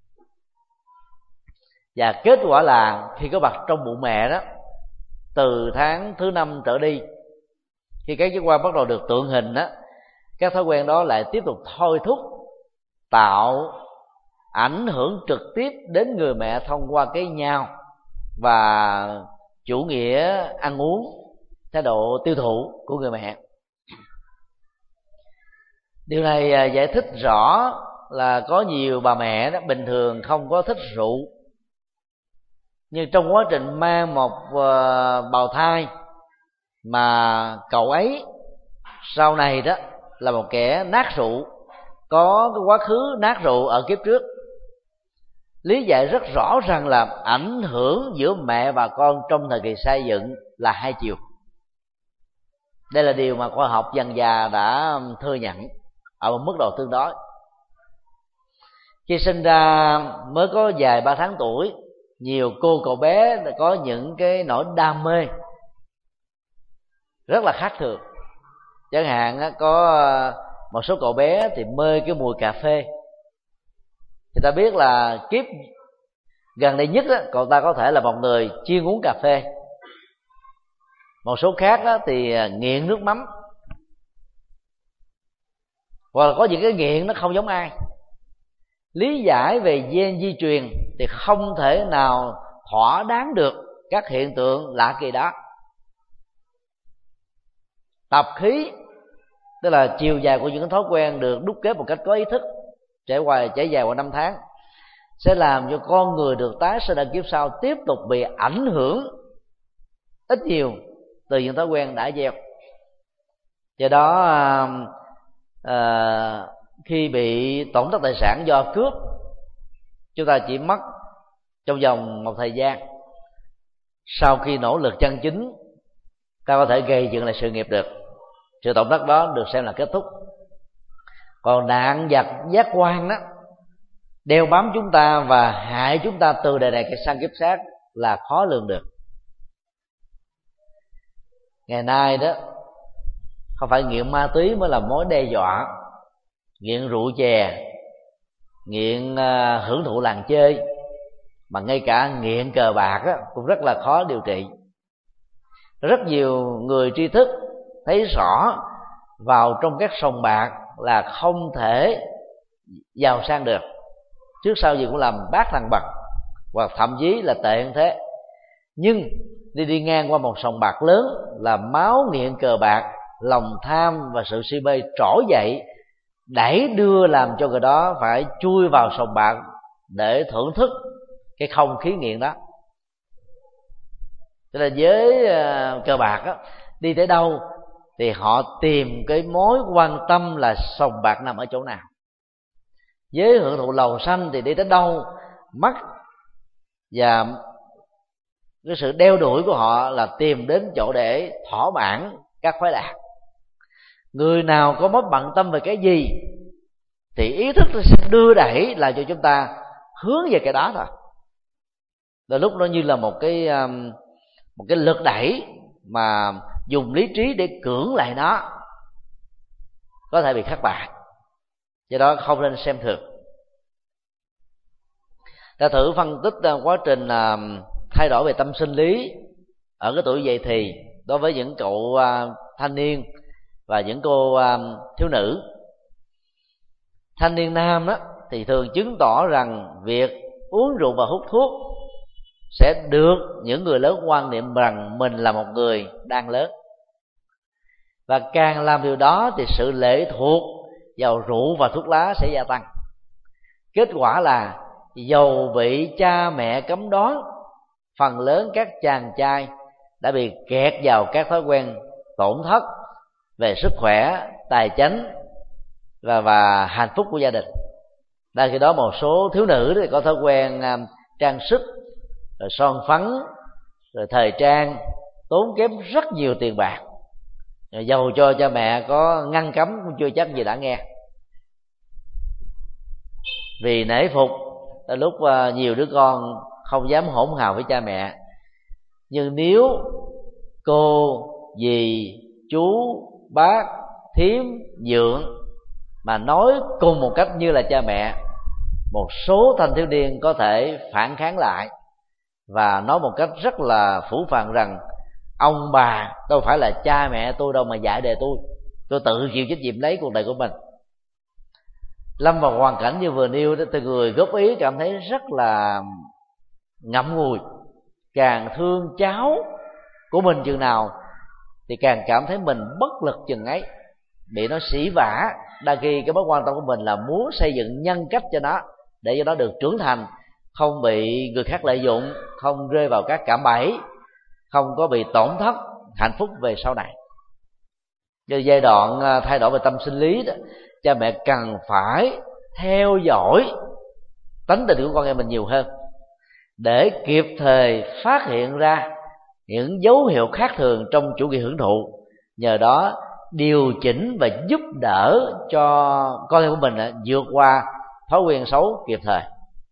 Và kết quả là khi có mặt trong bụng mẹ đó, từ tháng thứ năm trở đi, khi các giác quan bắt đầu được tượng hình đó, các thói quen đó lại tiếp tục thôi thúc, tạo ảnh hưởng trực tiếp đến người mẹ thông qua cái nhau và chủ nghĩa ăn uống, thái độ tiêu thụ của người mẹ. Điều này giải thích rõ là có nhiều bà mẹ đó bình thường không có thích rượu, nhưng trong quá trình mang một bào thai mà cậu ấy sau này đó là một kẻ nát rượu, có cái quá khứ nát rượu ở kiếp trước, lý giải rất rõ rằng là ảnh hưởng giữa mẹ và con trong thời kỳ xây dựng là hai chiều. Đây là điều mà khoa học dần dà đã thừa nhận ở một mức độ tương đối. Khi sinh ra mới có vài ba tháng tuổi, nhiều cô cậu bé có những cái nỗi đam mê rất là khác thường. Chẳng hạn có một số cậu bé thì mê cái mùi cà phê. Người ta biết là kiếp gần đây nhất đó, cậu ta có thể là một người chuyên uống cà phê. Một số khác đó thì nghiện nước mắm, hoặc là có những cái nghiện nó không giống ai. Lý giải về gen di truyền thì không thể nào thỏa đáng được các hiện tượng lạ kỳ đó. Tập khí, tức là chiều dài của những thói quen được đúc kết một cách có ý thức, trải qua trải dài qua năm tháng, sẽ làm cho con người được tái sinh ở kiếp sau tiếp tục bị ảnh hưởng ít nhiều từ những thói quen đã gieo. Do đó à, à, khi bị tổn thất tài sản do cướp, chúng ta chỉ mất trong vòng một thời gian. Sau khi nỗ lực chân chính, ta có thể gây dựng lại sự nghiệp được. Sự tổn thất đó được xem là kết thúc. Còn nạn vật giác quan đó đeo bám chúng ta và hại chúng ta từ đời này sang kiếp khác là khó lường được. Ngày nay đó, không phải nghiện ma túy mới là mối đe dọa. Nghiện rượu chè, nghiện uh, hưởng thụ làng chơi, mà ngay cả nghiện cờ bạc á, cũng rất là khó điều trị. Rất nhiều người tri thức thấy rõ vào trong các sòng bạc là không thể giàu sang được, trước sau gì cũng làm bát thằng bạc, hoặc thậm chí là tệ hơn thế. Nhưng đi đi ngang qua một sòng bạc lớn là máu nghiện cờ bạc, lòng tham và sự si mê trỗi dậy, đẩy đưa làm cho người đó phải chui vào sòng bạc để thưởng thức cái không khí nghiện đó. Tức là với cờ bạc á, đi tới đâu thì họ tìm cái mối quan tâm là sòng bạc nằm ở chỗ nào. Với hưởng thụ lầu xanh thì đi tới đâu mắt và cái sự đeo đuổi của họ là tìm đến chỗ để thỏa mãn các khoái lạc. Người nào có mối bận tâm về cái gì thì ý thức sẽ đưa đẩy là cho chúng ta hướng về cái đó thôi. Đôi lúc nó như là một cái một cái lực đẩy mà dùng lý trí để cưỡng lại nó, có thể bị thất bại. Do đó không nên xem thường. Ta thử phân tích quá trình thay đổi về tâm sinh lý ở cái tuổi dậy thì đối với những cậu thanh niên và những cô thiếu nữ. Thanh niên nam đó thì thường chứng tỏ rằng việc uống rượu và hút thuốc sẽ được những người lớn quan niệm rằng mình là một người đang lớn, và càng làm điều đó thì sự lệ thuộc vào rượu và thuốc lá sẽ gia tăng. Kết quả là dầu bị cha mẹ cấm đoán, phần lớn các chàng trai đã bị kẹt vào các thói quen tổn thất về sức khỏe, tài chánh và, và hạnh phúc của gia đình. Đang khi đó một số thiếu nữ thì có thói quen trang sức, rồi son phấn, rồi thời trang, tốn kém rất nhiều tiền bạc, dầu cho cha mẹ có ngăn cấm cũng chưa chắc gì đã nghe, vì nể phục lúc nhiều đứa con không dám hỗn hào với cha mẹ. Nhưng nếu cô, dì, chú, bác, thím, dượng mà nói cùng một cách như là cha mẹ, một số thanh thiếu niên có thể phản kháng lại và nói một cách rất là phũ phàng rằng ông bà đâu phải là cha mẹ tôi đâu mà dạy đề tôi, tôi tự chịu trách nhiệm lấy cuộc đời của mình. Lâm vào hoàn cảnh như vừa nêu đó, từ người góp ý cảm thấy rất là ngậm ngùi. Càng thương cháu của mình chừng nào thì càng cảm thấy mình bất lực chừng ấy, bị nó sỉ vả, đa khi cái mối quan tâm của mình là muốn xây dựng nhân cách cho nó, để cho nó được trưởng thành, không bị người khác lợi dụng, không rơi vào các cạm bẫy, không có bị tổn thất hạnh phúc về sau này. Như giai đoạn thay đổi về tâm sinh lý đó, cha mẹ cần phải theo dõi tánh tình của con em mình nhiều hơn, để kịp thời phát hiện ra những dấu hiệu khác thường trong chủ nghĩa hưởng thụ, nhờ đó điều chỉnh và giúp đỡ cho con em của mình vượt qua thói quen xấu kịp thời.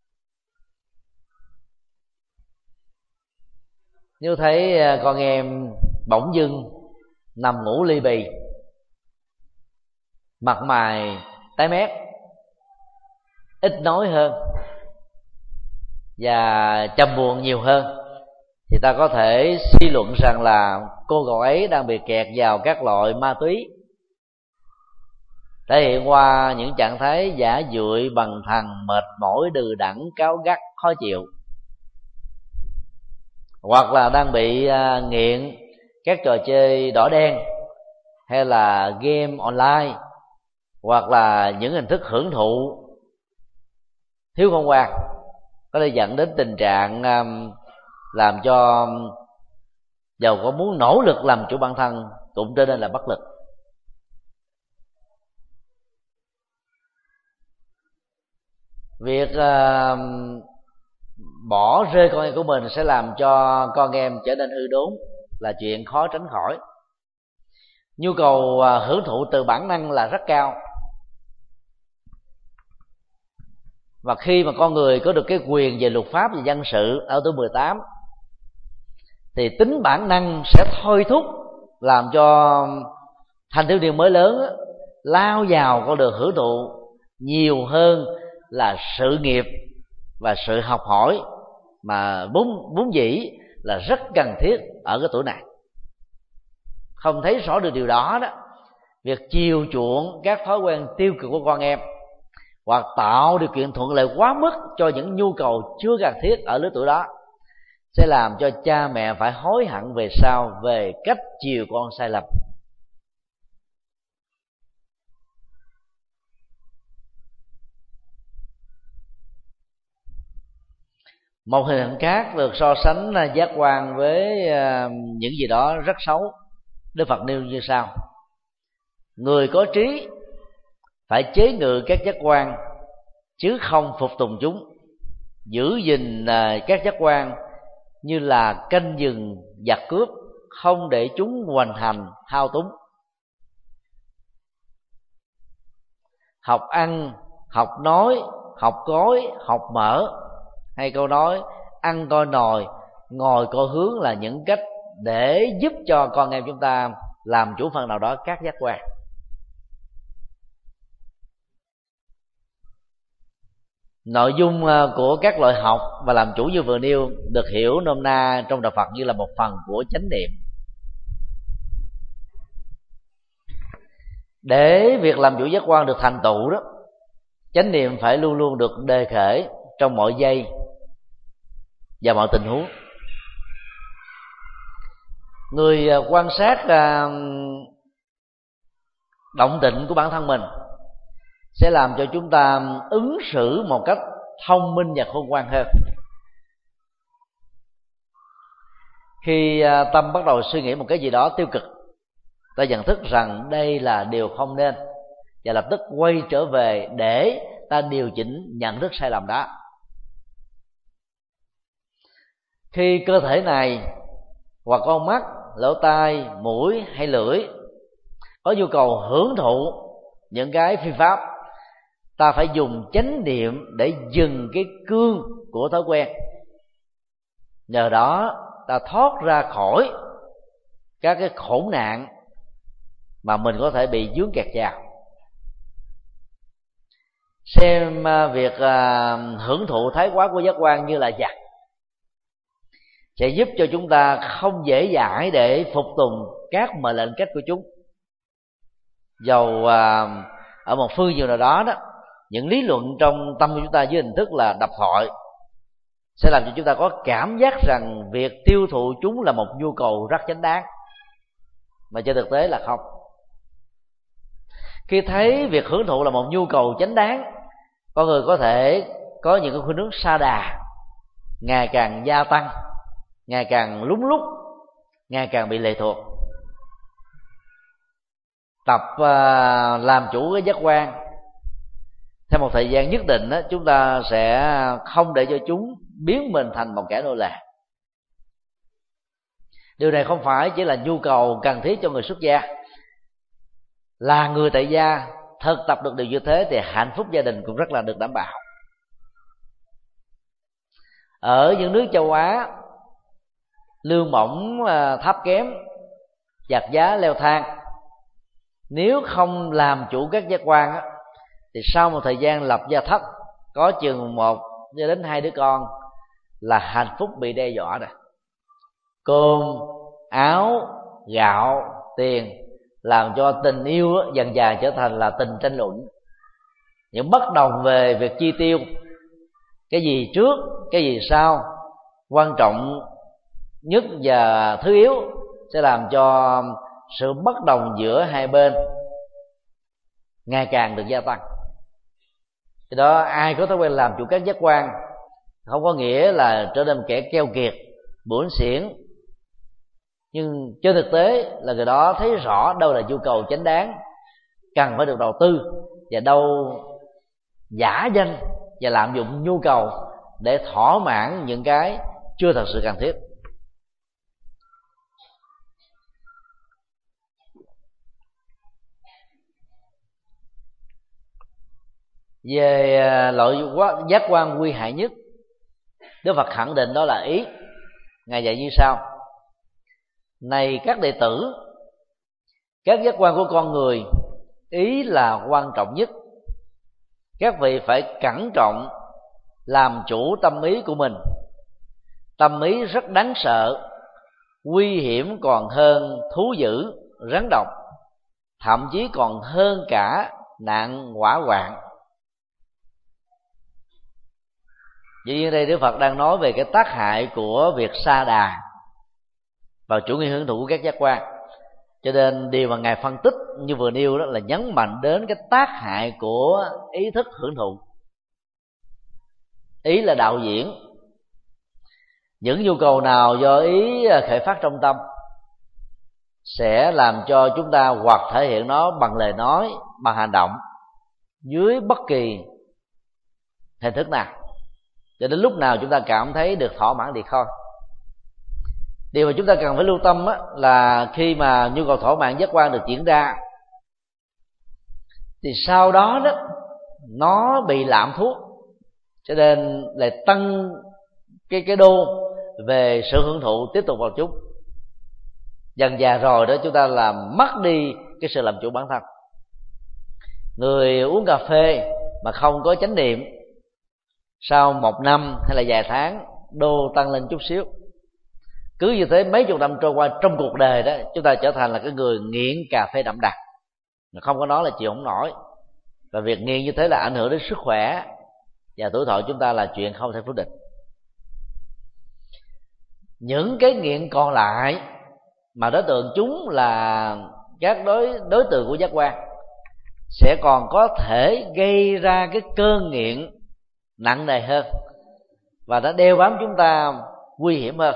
Nếu thấy con em bỗng dưng nằm ngủ ly bì, mặt mày tái mét, ít nói hơn và trầm buồn nhiều hơn, thì ta có thể suy luận rằng là cô cậu ấy đang bị kẹt vào các loại ma túy, thể hiện qua những trạng thái giả dụi, bằng thằng, mệt mỏi, đừ đẫn, cáu gắt, khó chịu, hoặc là đang bị nghiện các trò chơi đỏ đen, hay là game online, hoặc là những hình thức hưởng thụ thiếu khôn ngoan, có thể dẫn đến tình trạng làm cho dầu có muốn nỗ lực làm chủ bản thân cũng trở nên là bất lực. Việc uh, bỏ rơi con em của mình sẽ làm cho con em trở nên hư đốn là chuyện khó tránh khỏi. Nhu cầu uh, hưởng thụ từ bản năng là rất cao, và khi mà con người có được cái quyền về luật pháp và dân sự ở tuổi mười tám, thì tính bản năng sẽ thôi thúc làm cho thanh thiếu niên mới lớn lao vào con đường hưởng thụ nhiều hơn là sự nghiệp và sự học hỏi, mà vốn vốn dĩ là rất cần thiết ở cái tuổi này. Không thấy rõ được điều đó đó, việc chiều chuộng các thói quen tiêu cực của con em, hoặc tạo điều kiện thuận lợi quá mức cho những nhu cầu chưa cần thiết ở lứa tuổi đó, sẽ làm cho cha mẹ phải hối hận về sau về cách chiều con sai lầm. Một hình ảnh khác được so sánh giác quan với những gì đó rất xấu. Đức Phật nêu như sau: người có trí phải chế ngự các giác quan, chứ không phục tùng chúng, giữ gìn các giác quan như là canh chừng giặc cướp, không để chúng hoành hành thao túng. Học ăn, học nói, học gói, học mở, hay câu nói ăn coi nồi, ngồi coi hướng là những cách để giúp cho con em chúng ta làm chủ phần nào đó các giác quan. Nội dung của các loại học và làm chủ như vừa nêu được hiểu nôm na trong đạo Phật như là một phần của chánh niệm. Để việc làm chủ giác quan được thành tựu đó, chánh niệm phải luôn luôn được đề khởi trong mọi giây và mọi tình huống. Người quan sát động tĩnh của bản thân mình sẽ làm cho chúng ta ứng xử một cách thông minh và khôn ngoan hơn. Khi tâm bắt đầu suy nghĩ một cái gì đó tiêu cực, ta nhận thức rằng đây là điều không nên, và lập tức quay trở về để ta điều chỉnh nhận thức sai lầm đó. Khi cơ thể này hoặc con mắt, lỗ tai, mũi hay lưỡi có nhu cầu hưởng thụ những cái phi pháp, ta phải dùng chánh niệm để dừng cái cương của thói quen. Nhờ đó ta thoát ra khỏi các cái khổ nạn mà mình có thể bị vướng kẹt vào. Xem việc hưởng thụ thái quá của giác quan như là giặc sẽ giúp cho chúng ta không dễ dãi để phục tùng các mệnh lệnh cách của chúng. Dầu ở một phương diện nào đó đó, những lý luận trong tâm của chúng ta dưới hình thức là đập thoại sẽ làm cho chúng ta có cảm giác rằng việc tiêu thụ chúng là một nhu cầu rất chánh đáng, mà trên thực tế là không. Khi thấy việc hưởng thụ là một nhu cầu chánh đáng, con người có thể có những cái khuynh hướng sa đà ngày càng gia tăng, ngày càng lúng lút, ngày càng bị lệ thuộc. Tập uh, làm chủ cái giác quan theo một thời gian nhất định đó, chúng ta sẽ không để cho chúng biến mình thành một kẻ nô lệ. Điều này không phải chỉ là nhu cầu cần thiết cho người xuất gia. Là người tại gia thực tập được điều như thế thì hạnh phúc gia đình cũng rất là được đảm bảo. Ở những nước châu Á, lương bổng thấp kém, giặc giá leo thang, nếu không làm chủ các giác quan á, thì sau một thời gian lập gia thất, có chừng một cho đến hai đứa con là hạnh phúc bị đe dọa rồi. Cơm, áo, gạo, tiền làm cho tình yêu dần dần trở thành là tình tranh luận. Những bất đồng về việc chi tiêu, cái gì trước, cái gì sau, quan trọng nhất và thứ yếu, sẽ làm cho sự bất đồng giữa hai bên ngày càng được gia tăng. Thì đó, ai có thói quen làm chủ các giác quan không có nghĩa là trở nên kẻ keo kiệt, bủn xỉn, nhưng trên thực tế là người đó thấy rõ đâu là nhu cầu chánh đáng cần phải được đầu tư, và đâu giả danh và lạm dụng nhu cầu để thỏa mãn những cái chưa thật sự cần thiết. Về loại giác quan nguy hại nhất, Đức Phật khẳng định đó là ý. Ngài dạy như sau: này các đệ tử, các giác quan của con người, ý là quan trọng nhất. Các vị phải cẩn trọng làm chủ tâm ý của mình. Tâm ý rất đáng sợ, nguy hiểm còn hơn thú dữ, rắn độc, thậm chí còn hơn cả nạn hỏa hoạn. Vì như đây Đức Phật đang nói về cái tác hại của việc sa đà vào chủ nghĩa hưởng thụ của các giác quan. Cho nên điều mà Ngài phân tích như vừa nêu đó là nhấn mạnh đến cái tác hại của ý thức hưởng thụ. Ý là đạo diễn. Những nhu cầu nào do ý khởi phát trong tâm sẽ làm cho chúng ta hoặc thể hiện nó bằng lời nói, bằng hành động, dưới bất kỳ hình thức nào, cho đến lúc nào chúng ta cảm thấy được thỏa mãn thì thôi. Điều mà chúng ta cần phải lưu tâm á, là khi mà nhu cầu thỏa mãn giác quan được diễn ra thì sau đó đó nó bị lạm thuốc, cho nên lại tăng cái cái đô về sự hưởng thụ tiếp tục vào chúng. Dần dà rồi đó chúng ta làm mất đi cái sự làm chủ bản thân. Người uống cà phê mà không có chánh niệm, sau một năm hay là vài tháng đô tăng lên chút xíu. Cứ như thế mấy chục năm trôi qua, trong cuộc đời đó chúng ta trở thành là cái người nghiện cà phê đậm đặc, không có nói là chịu không nổi. Và việc nghiện như thế là ảnh hưởng đến sức khỏe và tuổi thọ chúng ta là chuyện không thể phủ định. Những cái nghiện còn lại mà đối tượng chúng là các đối đối tượng của giác quan sẽ còn có thể gây ra cái cơn nghiện nặng nề hơn, và nó đeo bám chúng ta nguy hiểm hơn.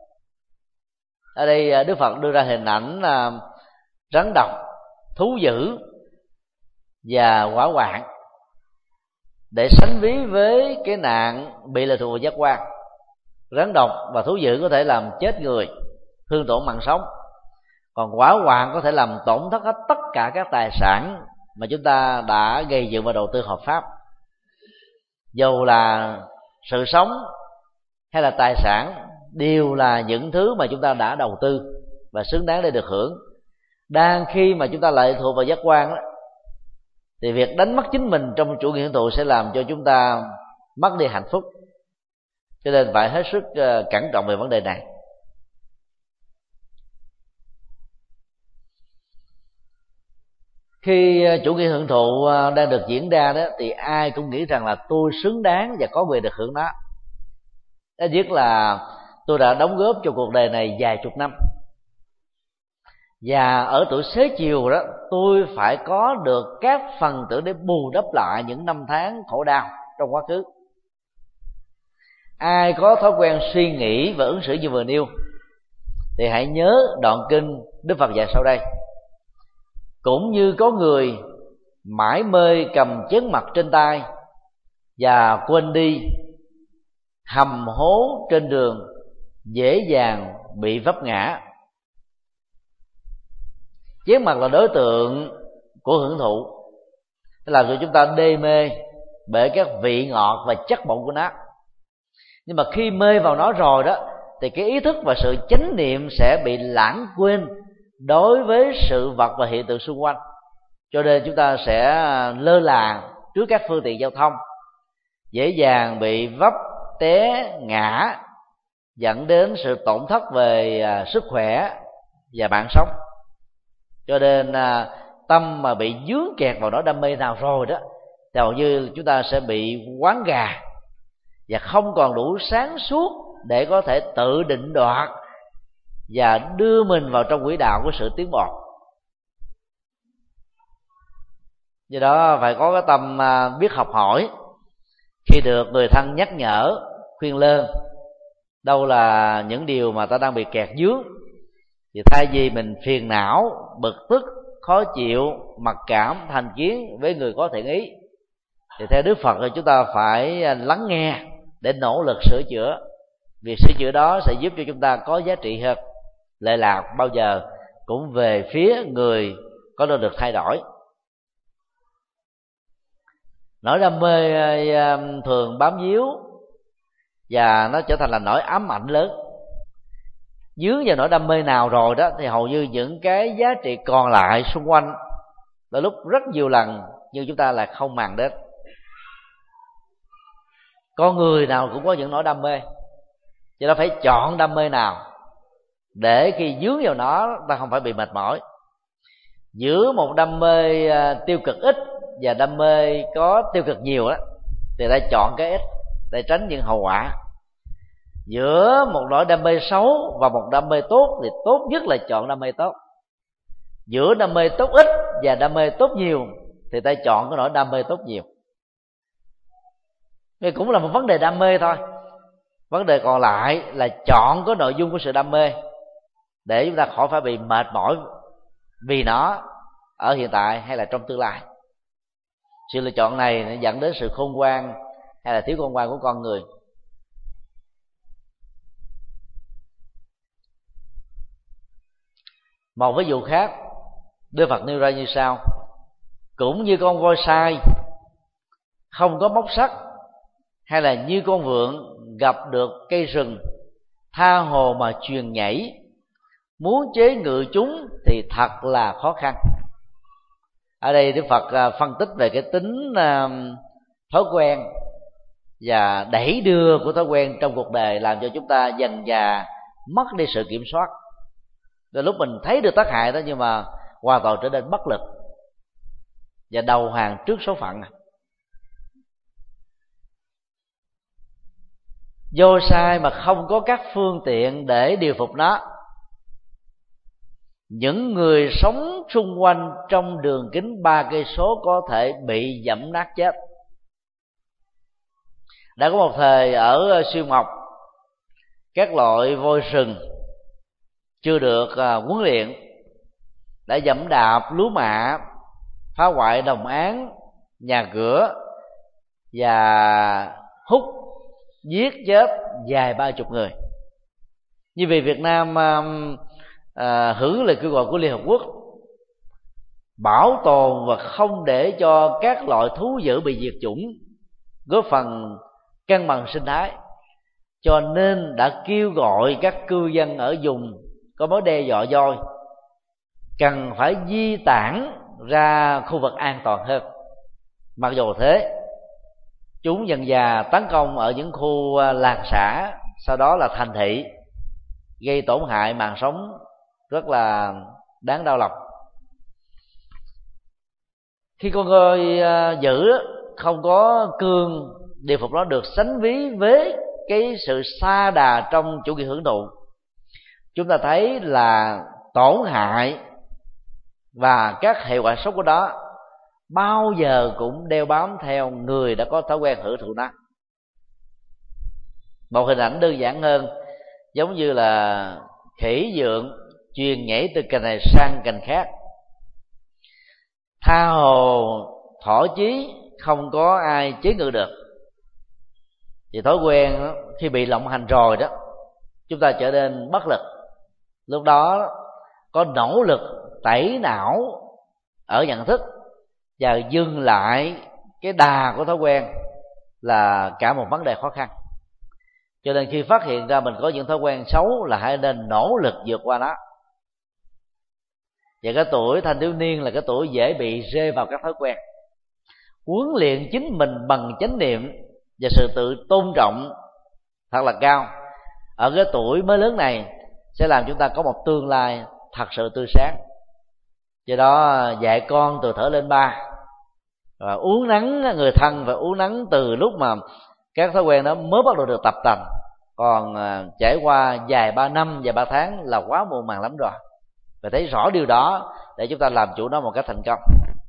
Ở đây Đức Phật đưa ra hình ảnh là rắn độc, thú dữ và hỏa hoạn để sánh ví với cái nạn bị lệ thuộc vào giác quan. Rắn độc và thú dữ có thể làm chết người, thương tổn mạng sống. còn hỏa hoạn có thể làm tổn thất hết tất cả các tài sản mà chúng ta đã gây dựng và đầu tư hợp pháp, dù là sự sống hay là tài sản, đều là những thứ mà chúng ta đã đầu tư và xứng đáng để được hưởng. Đang khi mà chúng ta lệ thuộc vào giác quan đó, thì việc đánh mất chính mình trong chủ nghĩa hưởng thụ sẽ làm cho chúng ta mất đi hạnh phúc. Cho nên phải hết sức cẩn trọng về vấn đề này. Khi chủ nghĩa hưởng thụ đang được diễn ra đó, thì ai cũng nghĩ rằng là tôi xứng đáng và có quyền được hưởng nó. Ít nhất là tôi đã đóng góp cho cuộc đời này vài chục năm, và ở tuổi xế chiều đó tôi phải có được các phần tử để bù đắp lại những năm tháng khổ đau trong quá khứ. Ai có thói quen suy nghĩ và ứng xử như vừa nêu thì hãy nhớ đoạn kinh Đức Phật dạy sau đây: cũng như có người mải mê cầm chén mặt trên tay và quên đi hầm hố trên đường, dễ dàng bị vấp ngã. Chén mặt là đối tượng của hưởng thụ, nó làm cho chúng ta đê mê bởi các vị ngọt và chất bột của nó. Nhưng mà khi mê vào nó rồi đó, thì cái ý thức và sự chánh niệm sẽ bị lãng quên đối với sự vật và hiện tượng xung quanh. Cho nên chúng ta sẽ lơ là trước các phương tiện giao thông, dễ dàng bị vấp té ngã, dẫn đến sự tổn thất về sức khỏe và mạng sống. Cho nên tâm mà bị dướng kẹt vào nỗi đam mê nào rồi đó, thì hầu như chúng ta sẽ bị quán gà và không còn đủ sáng suốt để có thể tự định đoạt và đưa mình vào trong quỹ đạo của sự tiến bộ. Do đó phải có cái tâm biết học hỏi. Khi được người thân nhắc nhở, khuyên lơn đâu là những điều mà ta đang bị kẹt dướng, thì thay vì mình phiền não, bực tức, khó chịu, mặc cảm, thành kiến với người có thiện ý, thì theo Đức Phật thì chúng ta phải lắng nghe để nỗ lực sửa chữa. Việc sửa chữa đó sẽ giúp cho chúng ta có giá trị hơn. Lệ lạc bao giờ cũng về phía người có được thay đổi. Nỗi đam mê thường bám víu và nó trở thành là nỗi ám ảnh lớn. Dướng vào nỗi đam mê nào rồi đó, thì hầu như những cái giá trị còn lại xung quanh đôi lúc rất nhiều lần nhưng chúng ta lại không màng đến. Con người nào cũng có những nỗi đam mê, cho nên phải chọn đam mê nào để khi dướng vào nó ta không phải bị mệt mỏi. Giữa một đam mê tiêu cực ít và đam mê có tiêu cực nhiều đó, thì ta chọn cái ít để tránh những hậu quả. Giữa một nỗi đam mê xấu và một đam mê tốt thì tốt nhất là chọn đam mê tốt. Giữa đam mê tốt ít và đam mê tốt nhiều thì ta chọn cái nỗi đam mê tốt nhiều. Đây cũng là một vấn đề đam mê thôi. Vấn đề còn lại là chọn cái nội dung của sự đam mê để chúng ta khỏi phải bị mệt mỏi vì nó ở hiện tại hay là trong tương lai. Sự lựa chọn này nó dẫn đến sự khôn ngoan hay là thiếu khôn ngoan của con người. Một ví dụ khác, Đức Phật nêu ra như sau: cũng như con voi sai không có móc sắt, hay là như con vượn gặp được cây rừng, tha hồ mà truyền nhảy, muốn chế ngự chúng thì thật là khó khăn. Ở đây Đức Phật phân tích về cái tính thói quen và đẩy đưa của thói quen trong cuộc đời, làm cho chúng ta dần dà mất đi sự kiểm soát. Rồi lúc mình thấy được tác hại đó, nhưng mà hoàn toàn trở nên bất lực và đầu hàng trước số phận. Vô sai mà không có các phương tiện để điều phục nó, những người sống xung quanh trong đường kính ba cây số có thể bị dẫm nát chết. Đã có một thời ở Xuyên Mộc, các loại voi rừng chưa được huấn luyện đã dẫm đạp lúa mạ, phá hoại đồng áng, nhà cửa và hút giết chết vài ba chục người. Như vì Việt Nam à, hưởng lời kêu gọi của Liên Hợp Quốc bảo tồn và không để cho các loại thú dữ bị diệt chủng, góp phần cân bằng sinh thái, cho nên đã kêu gọi các cư dân ở vùng có mối đe dọa voi cần phải di tản ra khu vực an toàn hơn. Mặc dù thế, chúng dần dà tấn công ở những khu làng xã, sau đó là thành thị, gây tổn hại mạng sống rất là đáng đau lòng. Khi con voi dữ không có cương điều phục nó được sánh ví với cái sự sa đà trong chủ nghĩa hưởng thụ, chúng ta thấy là tổn hại và các hệ quả xấu của đó bao giờ cũng đeo bám theo người đã có thói quen hưởng thụ nó. Một hình ảnh đơn giản hơn, giống như là khỉ dượng chuyền nhảy từ cành này sang cành khác, tha hồ thỏa chí, không có ai chế ngự được. Thì thói quen đó, khi bị lộng hành rồi đó, chúng ta trở nên bất lực. Lúc đó có nỗ lực tẩy não ở nhận thức và dừng lại cái đà của thói quen là cả một vấn đề khó khăn. Cho nên khi phát hiện ra mình có những thói quen xấu là hãy nên nỗ lực vượt qua nó. Và cái tuổi thanh thiếu niên là cái tuổi dễ bị rơi vào các thói quen. Huấn luyện chính mình bằng chánh niệm và sự tự tôn trọng thật là cao ở cái tuổi mới lớn này sẽ làm chúng ta có một tương lai thật sự tươi sáng. Do đó dạy con từ thở lên ba, và uốn nắn người thân và uốn nắn từ lúc mà các thói quen đó mới bắt đầu được tập tành. Còn trải qua vài ba năm, vài ba tháng là quá muộn màng lắm rồi. Và thấy rõ điều đó để chúng ta làm chủ nó một cách thành công.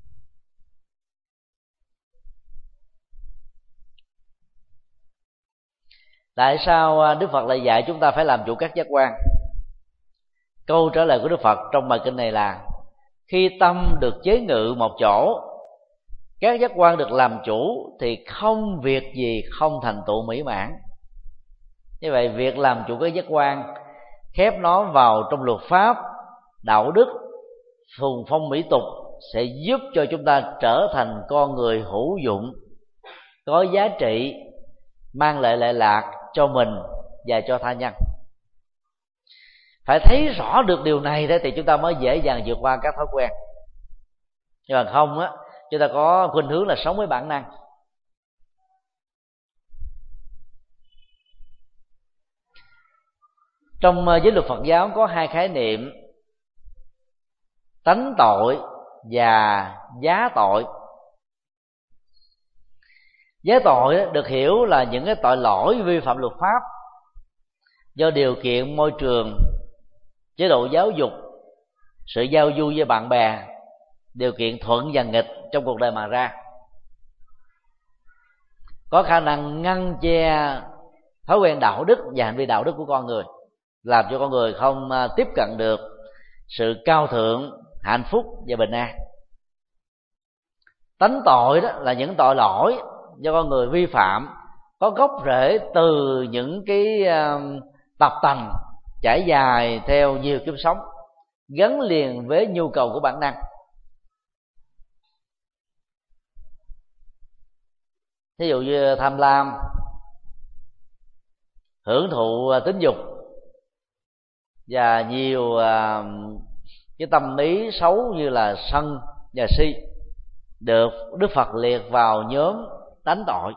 Tại sao Đức Phật lại dạy chúng ta phải làm chủ các giác quan? Câu trả lời của Đức Phật trong bài kinh này là: khi tâm được chế ngự một chỗ, các giác quan được làm chủ, thì không việc gì không thành tựu mỹ mãn. Như vậy việc làm chủ các giác quan, khép nó vào trong luật pháp, đạo đức, thuần phong mỹ tục sẽ giúp cho chúng ta trở thành con người hữu dụng, có giá trị, mang lại lệ lạc cho mình và cho tha nhân. Phải thấy rõ được điều này thì chúng ta mới dễ dàng vượt qua các thói quen. Nhưng mà không á, chúng ta có khuynh hướng là sống với bản năng. Trong giới luật Phật giáo có hai khái niệm: tánh tội và giá tội. Giá tội được hiểu là những cái tội lỗi vi phạm luật pháp do điều kiện môi trường, chế độ giáo dục, sự giao du với bạn bè, điều kiện thuận và nghịch trong cuộc đời mà ra, có khả năng ngăn che thói quen đạo đức và hành vi đạo đức của con người, làm cho con người không tiếp cận được sự cao thượng, hạnh phúc và bình an. Tánh tội đó là những tội lỗi do con người vi phạm, có gốc rễ từ những cái uh, tập tành trải dài theo nhiều kiếp sống, gắn liền với nhu cầu của bản năng. Ví dụ như tham lam, hưởng thụ tính dục và nhiều uh, cái tâm lý xấu như là sân và si được Đức Phật liệt vào nhóm tánh tội.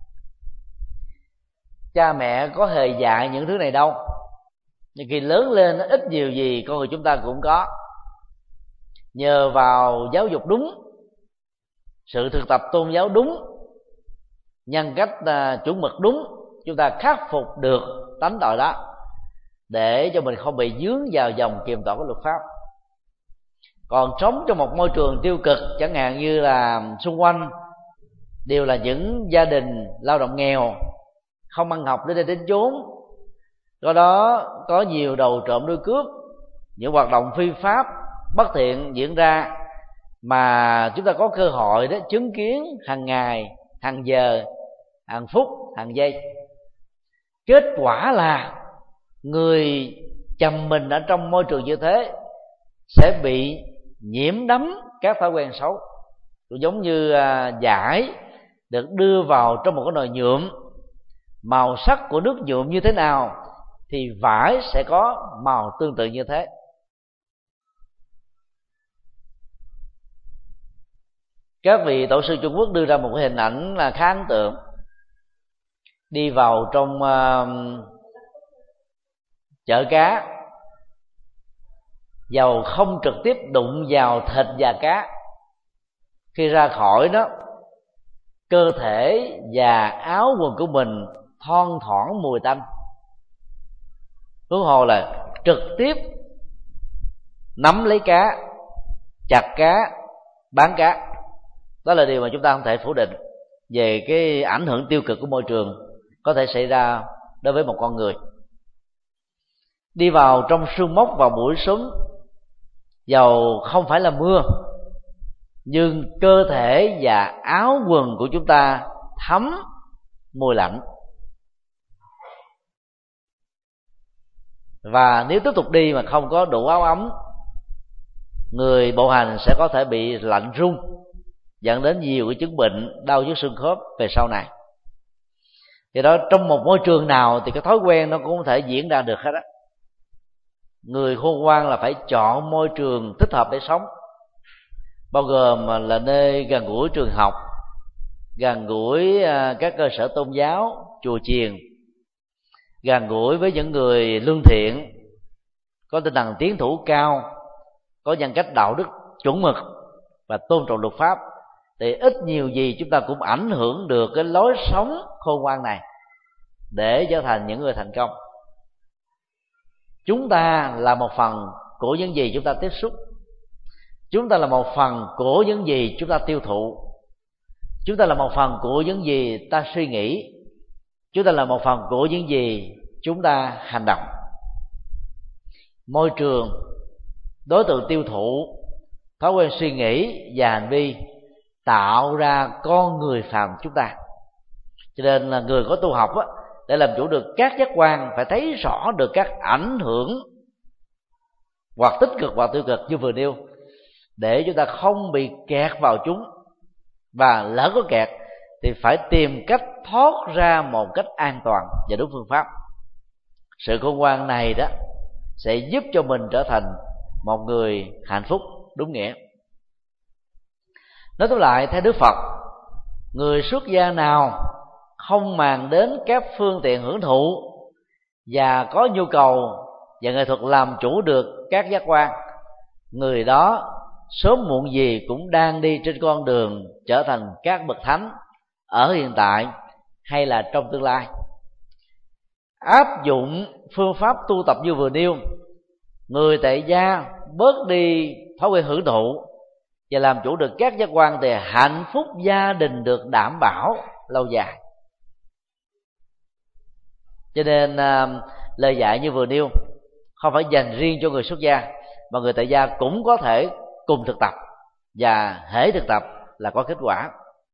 Cha mẹ có hề dạy những thứ này đâu, nhưng khi lớn lên ít nhiều gì con người chúng ta cũng có. Nhờ vào giáo dục đúng, sự thực tập tôn giáo đúng, nhân cách uh, chuẩn mực đúng, chúng ta khắc phục được tánh tội đó để cho mình không bị dướng vào dòng kiềm tỏa của luật pháp. Còn sống trong một môi trường tiêu cực, chẳng hạn như là xung quanh đều là những gia đình lao động nghèo, không ăn học đến đây đến chốn, do đó có nhiều đầu trộm đuôi cướp, những hoạt động phi pháp bất thiện diễn ra mà chúng ta có cơ hội đó chứng kiến hàng ngày, hàng giờ, hàng phút, hàng giây. Kết quả là người chầm mình ở trong môi trường như thế sẽ bị nhiễm đắm các thói quen xấu. Giống như à, vải được đưa vào trong một cái nồi nhuộm, màu sắc của nước nhuộm như thế nào thì vải sẽ có màu tương tự như thế. Các vị tổ sư Trung Quốc đưa ra một cái hình ảnh là khá ấn tượng. Đi vào trong uh, chợ cá, dầu không trực tiếp đụng vào thịt và cá, khi ra khỏi đó, cơ thể và áo quần của mình thoang thoảng mùi tanh. Huống hồ là trực tiếp nắm lấy cá, chặt cá, bán cá. Đó là điều mà chúng ta không thể phủ định về cái ảnh hưởng tiêu cực của môi trường có thể xảy ra đối với một con người. Đi vào trong sương mốc vào buổi sớm, dầu không phải là mưa, nhưng cơ thể và áo quần của chúng ta thấm mùi lạnh. Và nếu tiếp tục đi mà không có đủ áo ấm, người bộ hành sẽ có thể bị lạnh run, dẫn đến nhiều cái chứng bệnh đau nhức xương khớp về sau này. Do đó trong một môi trường nào thì cái thói quen nó cũng có thể diễn ra được hết á. Người khôn ngoan là phải chọn môi trường thích hợp để sống, bao gồm là nơi gần gũi trường học, gần gũi các cơ sở tôn giáo, chùa chiền, gần gũi với những người lương thiện, có tinh thần tiến thủ cao, có nhân cách đạo đức chuẩn mực và tôn trọng luật pháp, thì ít nhiều gì chúng ta cũng ảnh hưởng được cái lối sống khôn ngoan này để trở thành những người thành công. Chúng ta là một phần của những gì chúng ta tiếp xúc, chúng ta là một phần của những gì chúng ta tiêu thụ, chúng ta là một phần của những gì ta suy nghĩ, chúng ta là một phần của những gì chúng ta hành động. Môi trường, đối tượng tiêu thụ, thói quen suy nghĩ và hành vi tạo ra con người phàm chúng ta. Cho nên là người có tu học á, để làm chủ được các giác quan phải thấy rõ được các ảnh hưởng hoặc tích cực hoặc tiêu cực như vừa nêu, để chúng ta không bị kẹt vào chúng, và lỡ có kẹt thì phải tìm cách thoát ra một cách an toàn và đúng phương pháp. Sự khôn ngoan này đó sẽ giúp cho mình trở thành một người hạnh phúc đúng nghĩa. Nói tóm lại, theo Đức Phật, người xuất gia nào không màng đến các phương tiện hưởng thụ và có nhu cầu và nghệ thuật làm chủ được các giác quan, người đó sớm muộn gì cũng đang đi trên con đường trở thành các bậc thánh ở hiện tại hay là trong tương lai. Áp dụng phương pháp tu tập như vừa nêu, người tại gia bớt đi thói quen hưởng thụ và làm chủ được các giác quan thì hạnh phúc gia đình được đảm bảo lâu dài. Cho nên à, lời dạy như vừa nêu không phải dành riêng cho người xuất gia, mà người tại gia cũng có thể cùng thực tập, và hễ thực tập là có kết quả.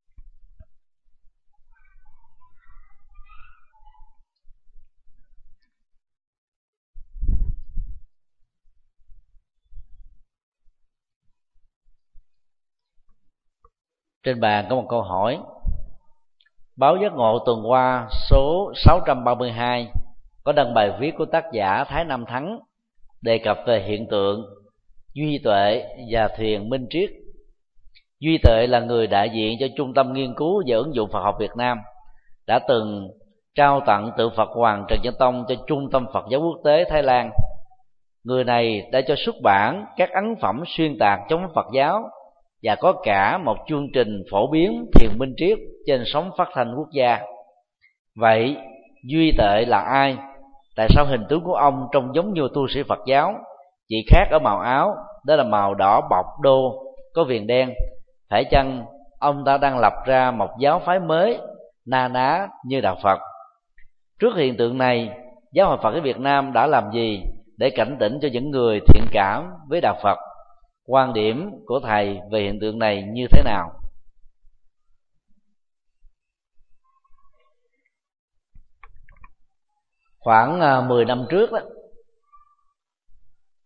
Trên bàn có một câu hỏi: báo Giác Ngộ tuần qua số sáu trăm ba mươi hai có đăng bài viết của tác giả Thái Nam Thắng đề cập về hiện tượng Duy Tuệ và Thiền Minh Triết. Duy Tuệ là người đại diện cho Trung tâm Nghiên cứu và Ứng dụng Phật học Việt Nam, đã từng trao tặng tượng Phật Hoàng Trần Nhân Tông cho Trung tâm Phật giáo quốc tế Thái Lan. Người này đã cho xuất bản các ấn phẩm xuyên tạc chống Phật giáo và có cả một chương trình phổ biến Thiền Minh Triết trên sóng phát thanh quốc gia. Vậy Duy Tuệ là ai? Tại sao hình tướng của ông trông giống như tu sĩ Phật giáo, chỉ khác ở màu áo, đó là màu đỏ bọc đô có viền đen? Phải chăng ông ta đang lập ra một giáo phái mới na ná như đạo Phật? Trước hiện tượng này, Giáo hội Phật ở Việt Nam đã làm gì để cảnh tỉnh cho những người thiện cảm với đạo Phật? Quan điểm của thầy về hiện tượng này như thế nào? Khoảng mười năm trước đó,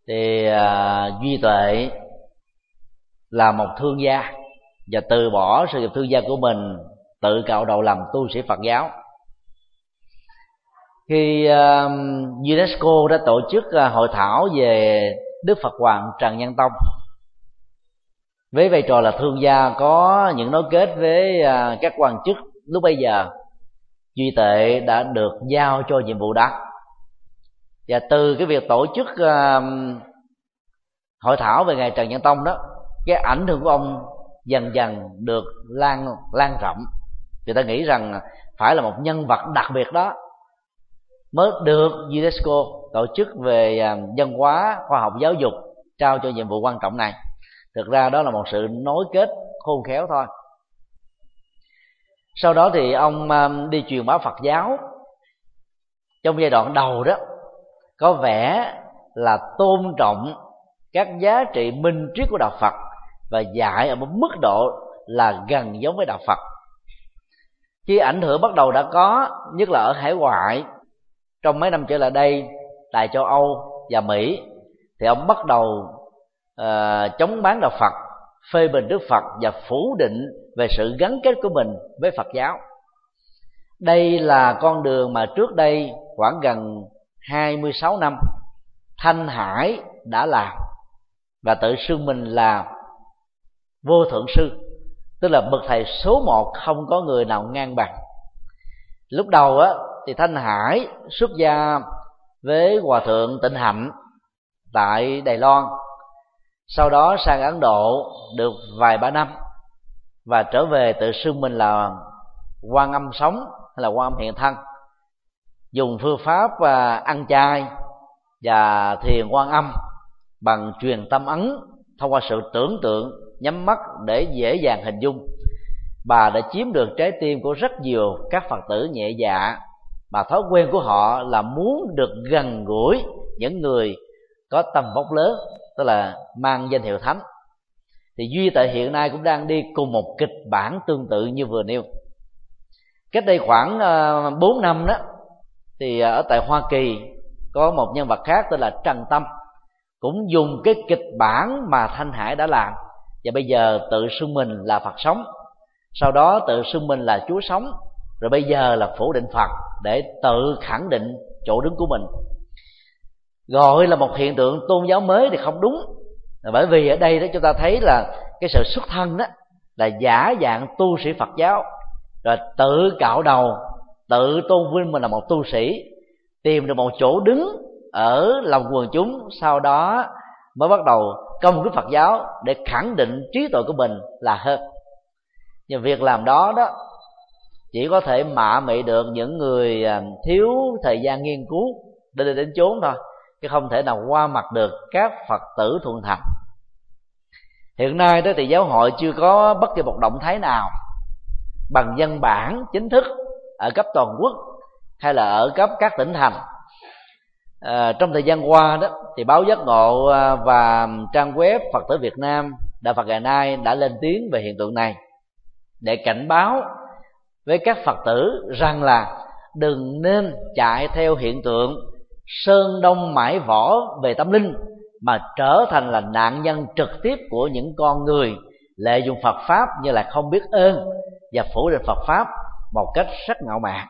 thì à, Duy Tuệ là một thương gia và từ bỏ sự nghiệp thương gia của mình, tự cạo đầu làm tu sĩ Phật giáo. Khi uh, UNESCO đã tổ chức uh, hội thảo về Đức Phật Hoàng Trần Nhân Tông, với vai trò là thương gia có những nối kết với uh, các quan chức lúc bấy giờ, Duy Tuệ đã được giao cho nhiệm vụ đó. Và từ cái việc tổ chức uh, hội thảo về ngày Trần Nhân Tông đó, cái ảnh hưởng của ông dần dần được lan lan rộng. Người ta nghĩ rằng phải là một nhân vật đặc biệt đó mới được UNESCO tổ chức về văn hóa, khoa học, giáo dục trao cho nhiệm vụ quan trọng này. Thực ra đó là một sự nối kết khôn khéo thôi. Sau đó thì ông đi truyền bá Phật giáo. Trong giai đoạn đầu đó có vẻ là tôn trọng các giá trị minh triết của đạo Phật và dạy ở một mức độ là gần giống với đạo Phật. Khi ảnh hưởng bắt đầu đã có, nhất là ở hải ngoại, trong mấy năm trở lại đây tại châu Âu và Mỹ, thì ông bắt đầu uh, chống bán đạo Phật, phê bình Đức Phật và phủ định về sự gắn kết của mình với Phật giáo. Đây là con đường mà trước đây khoảng gần hai mươi sáu năm Thanh Hải đã làm và tự xưng mình là vô thượng sư, tức là bậc thầy số một, không có người nào ngang bằng. Lúc đầu á thì Thanh Hải xuất gia với Hòa thượng Tịnh Hạnh tại Đài Loan, sau đó sang Ấn Độ được vài ba năm và trở về tự xưng mình là Quan Âm sống hay là Quan Âm hiện thân, dùng phương pháp ăn chay và thiền Quan Âm bằng truyền tâm ấn thông qua sự tưởng tượng, nhắm mắt để dễ dàng hình dung. Bà đã chiếm được trái tim của rất nhiều các Phật tử nhẹ dạ, mà thói quen của họ là muốn được gần gũi những người có tầm vóc lớn, tức là mang danh hiệu thánh. Thì Duy Tuệ hiện nay cũng đang đi cùng một kịch bản tương tự như vừa nêu. Cách đây khoảng bốn năm đó, thì ở tại Hoa Kỳ có một nhân vật khác tên là Trần Tâm, cũng dùng cái kịch bản mà Thanh Hải đã làm, và bây giờ tự xưng mình là Phật sống, sau đó tự xưng mình là Chúa sống, rồi bây giờ là phủ định Phật để tự khẳng định chỗ đứng của mình. Gọi là một hiện tượng tôn giáo mới thì không đúng, bởi vì ở đây đó chúng ta thấy là cái sự xuất thân đó là giả dạng tu sĩ Phật giáo, rồi tự cạo đầu, tự tôn vinh mình là một tu sĩ, tìm được một chỗ đứng ở lòng quần chúng, sau đó mới bắt đầu công kích Phật giáo để khẳng định trí tuệ của mình là hơn. Nhưng việc làm đó đó chỉ có thể mạ mị được những người thiếu thời gian nghiên cứu để đi đến chốn thôi, chứ không thể nào qua mặt được các Phật tử thuần thành. Hiện nay đó thì giáo hội chưa có bất kỳ một động thái nào bằng văn bản chính thức ở cấp toàn quốc hay là ở cấp các tỉnh thành. À, trong thời gian qua đó thì báo Giác Ngộ và trang web Phật tử Việt Nam Đạo Phật ngày nay đã lên tiếng về hiện tượng này để cảnh báo với các Phật tử rằng là đừng nên chạy theo hiện tượng sơn đông mãi võ về tâm linh, mà trở thành là nạn nhân trực tiếp của những con người lợi dụng Phật pháp như là không biết ơn và phủ định Phật pháp một cách rất ngạo mạn.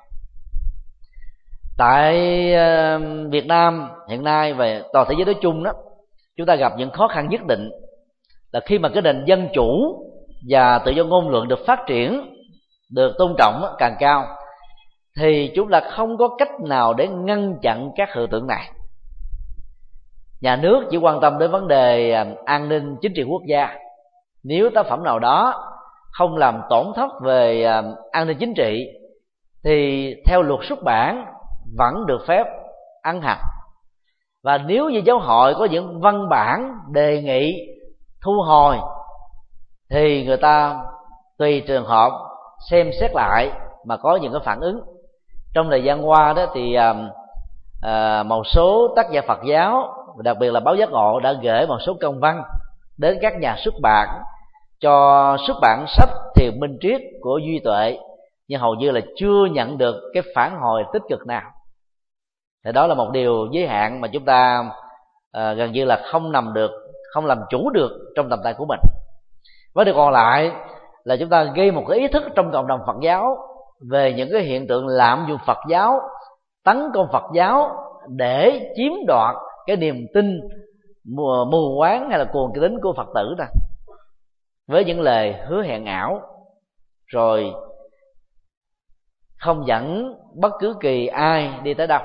Tại Việt Nam hiện nay và toàn thế giới nói chung đó, chúng ta gặp những khó khăn nhất định là khi mà cái nền dân chủ và tự do ngôn luận được phát triển, được tôn trọng càng cao, thì chúng ta không có cách nào để ngăn chặn các hiện tượng này. Nhà nước chỉ quan tâm đến vấn đề an ninh chính trị quốc gia. Nếu tác phẩm nào đó không làm tổn thất về an ninh chính trị thì theo luật xuất bản vẫn được phép ăn hành. Và nếu như giáo hội có những văn bản đề nghị thu hồi thì người ta tùy trường hợp xem xét lại mà có những cái phản ứng. Trong thời gian qua đó thì à, một số tác giả Phật giáo, đặc biệt là báo Giác Ngộ, đã gửi một số công văn đến các nhà xuất bản cho xuất bản sách Thiền Minh Triết của Duy Tuệ, nhưng hầu như là chưa nhận được cái phản hồi tích cực nào. Thì đó là một điều giới hạn mà chúng ta à, gần như là không nằm được, không làm chủ được trong tầm tay của mình. Với điều còn lại là chúng ta gây một cái ý thức trong cộng đồng Phật giáo về những cái hiện tượng lạm dụng Phật giáo, tấn công Phật giáo để chiếm đoạt cái niềm tin mù, mù quáng hay là cuồng tín của Phật tử đó, với những lời hứa hẹn ảo, rồi không dẫn bất cứ kỳ ai đi tới đâu.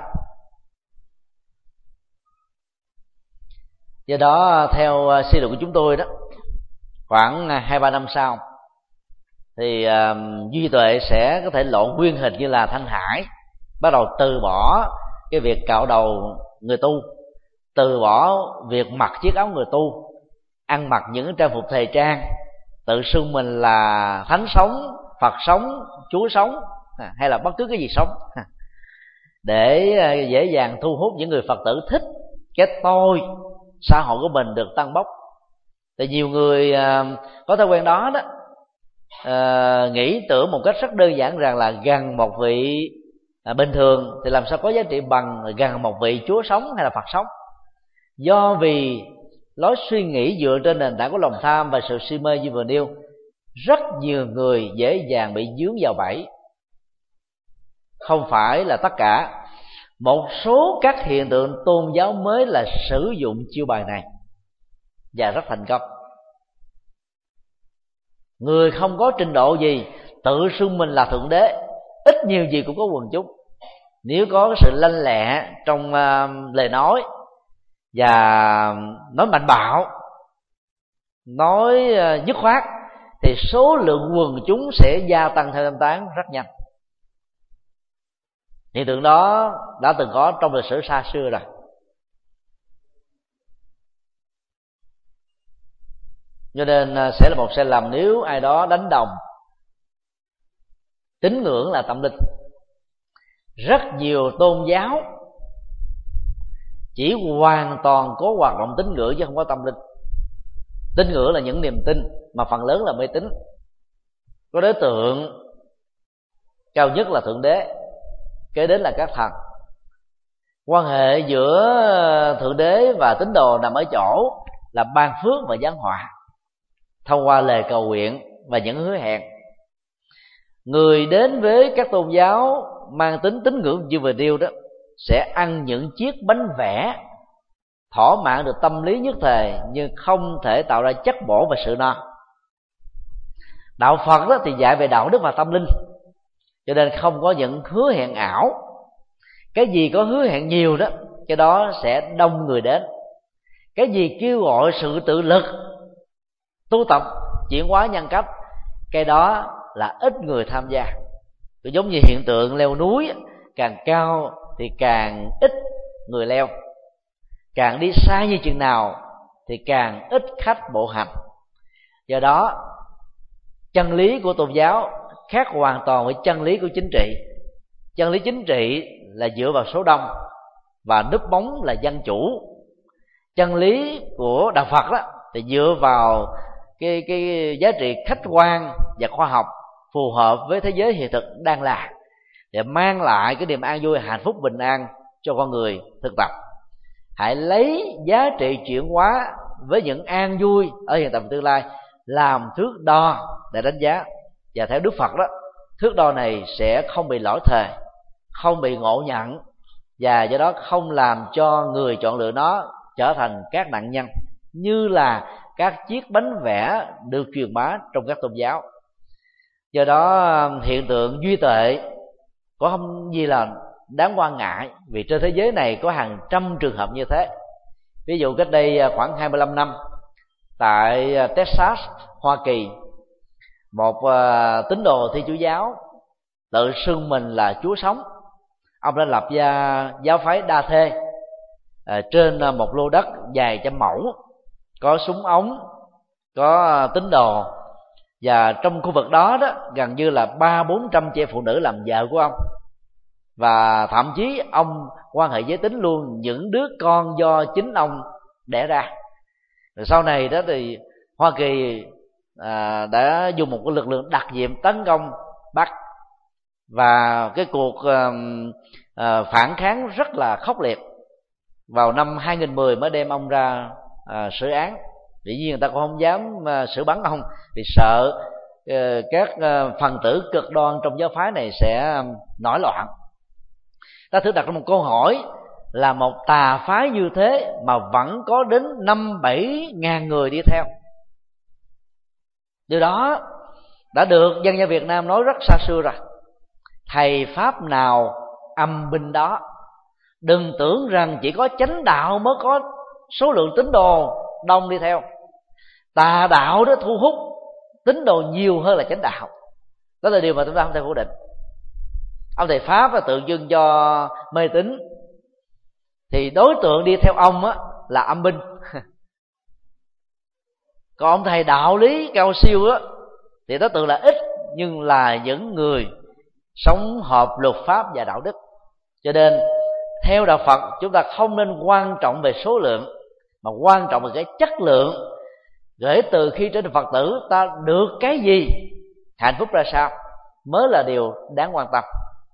Do đó theo suy luận của chúng tôi đó, khoảng hai ba năm sau thì uh, duy tuệ sẽ có thể lộ nguyên hình như là Thanh Hải, bắt đầu từ bỏ cái việc cạo đầu người tu, từ bỏ việc mặc chiếc áo người tu, ăn mặc những trang phục thời trang, tự xưng mình là Thánh sống, Phật sống, Chúa sống, hay là bất cứ cái gì sống, để dễ dàng thu hút những người Phật tử thích cái tôi xã hội của mình được tăng bốc. Tại nhiều người có thói quen đó đó, à, nghĩ tưởng một cách rất đơn giản rằng là gần một vị à, bình thường thì làm sao có giá trị bằng gần một vị Chúa sống hay là Phật sống. Do vì lối suy nghĩ dựa trên nền tảng của lòng tham và sự si mê như vừa nêu, rất nhiều người dễ dàng bị dướng vào bẫy. Không phải là tất cả, một số các hiện tượng tôn giáo mới là sử dụng chiêu bài này và rất thành công. Người không có trình độ gì tự xưng mình là thượng đế, ít nhiều gì cũng có quần chúng. Nếu có sự lanh lẹ trong uh, lời nói và nói mạnh bạo, nói uh, dứt khoát, thì số lượng quần chúng sẽ gia tăng theo năm tháng rất nhanh. Hiện tượng đó đã từng có trong lịch sử xa xưa rồi. Cho nên sẽ là một sai lầm nếu ai đó đánh đồng tín ngưỡng là tâm linh. Rất nhiều tôn giáo chỉ hoàn toàn có hoạt động tín ngưỡng chứ không có tâm linh. Tín ngưỡng là những niềm tin mà phần lớn là mê tín. Có đối tượng cao nhất là thượng đế, kế đến là các thần. Quan hệ giữa thượng đế và tín đồ nằm ở chỗ là ban phước và giáng họa thông qua lời cầu nguyện và những hứa hẹn. Người đến với các tôn giáo mang tính tín ngưỡng như vừa nêu đó sẽ ăn những chiếc bánh vẽ thỏa mãn được tâm lý nhất thời, nhưng không thể tạo ra chất bổ và sự no. Đạo Phật đó thì dạy về đạo đức và tâm linh, cho nên không có những hứa hẹn ảo. Cái gì có hứa hẹn nhiều đó, cái đó sẽ đông người đến. Cái gì kêu gọi sự tự lực, tu tập, chuyển hóa nhân cách, cái đó là ít người tham gia. Cũng giống như hiện tượng leo núi, càng cao thì càng ít người leo, càng đi xa như chừng nào thì càng ít khách bộ hành. Do đó chân lý của tôn giáo khác hoàn toàn với chân lý của chính trị. Chân lý chính trị là dựa vào số đông và núp bóng là dân chủ. Chân lý của đạo Phật đó thì dựa vào cái, cái giá trị khách quan và khoa học phù hợp với thế giới hiện thực đang là, để mang lại cái niềm an vui, hạnh phúc, bình an cho con người thực tập. Hãy lấy giá trị chuyển hóa với những an vui ở hiện tại và tương lai làm thước đo để đánh giá. Và theo Đức Phật đó, thước đo này sẽ không bị lỗi thời, không bị ngộ nhận, và do đó không làm cho người chọn lựa nó trở thành các nạn nhân như là các chiếc bánh vẽ được truyền bá trong các tôn giáo. Do đó hiện tượng duy tuệ có không gì là đáng quan ngại, vì trên thế giới này có hàng trăm trường hợp như thế. Ví dụ cách đây khoảng hai mươi lăm năm, tại Texas, Hoa Kỳ, một uh, tín đồ Thiên Chúa giáo tự xưng mình là Chúa sống. Ông đã lập ra giáo phái Đa Thê uh, trên uh, một lô đất dài trăm mẫu, có súng ống, có uh, tín đồ, và trong khu vực đó đó gần như là ba bốn trăm chị phụ nữ làm vợ của ông, và thậm chí ông quan hệ giới tính luôn những đứa con do chính ông đẻ ra. Rồi sau này đó thì Hoa Kỳ à, đã dùng một cái lực lượng đặc nhiệm tấn công Bắc, và cái cuộc à, à, phản kháng rất là khốc liệt. vào năm hai nghìn mười mới đem ông ra à, xử án. Dĩ nhiên người ta cũng không dám à, xử bắn ông, vì sợ à, các à, phần tử cực đoan trong giáo phái này sẽ à, nổi loạn. Ta thử đặt ra một câu hỏi là một tà phái như thế mà vẫn có đến năm bảy ngàn người đi theo. Điều đó đã được dân gian Việt Nam nói rất xa xưa rồi. Thầy pháp nào âm binh đó. Đừng tưởng rằng chỉ có chánh đạo mới có số lượng tín đồ đông đi theo. Tà đạo đó thu hút tín đồ nhiều hơn là chánh đạo. Đó là điều mà chúng ta không thể phủ định. Ông thầy pháp là tượng trưng cho mê tín, thì đối tượng đi theo ông á là âm binh. Còn ông thầy đạo lý cao siêu á thì đối tượng là ít, nhưng là những người sống hợp luật pháp và đạo đức. Cho nên theo đạo Phật, chúng ta không nên quan trọng về số lượng, mà quan trọng về cái chất lượng. Kể từ khi trở thành Phật tử, ta được cái gì, hạnh phúc ra sao mới là điều đáng quan tâm.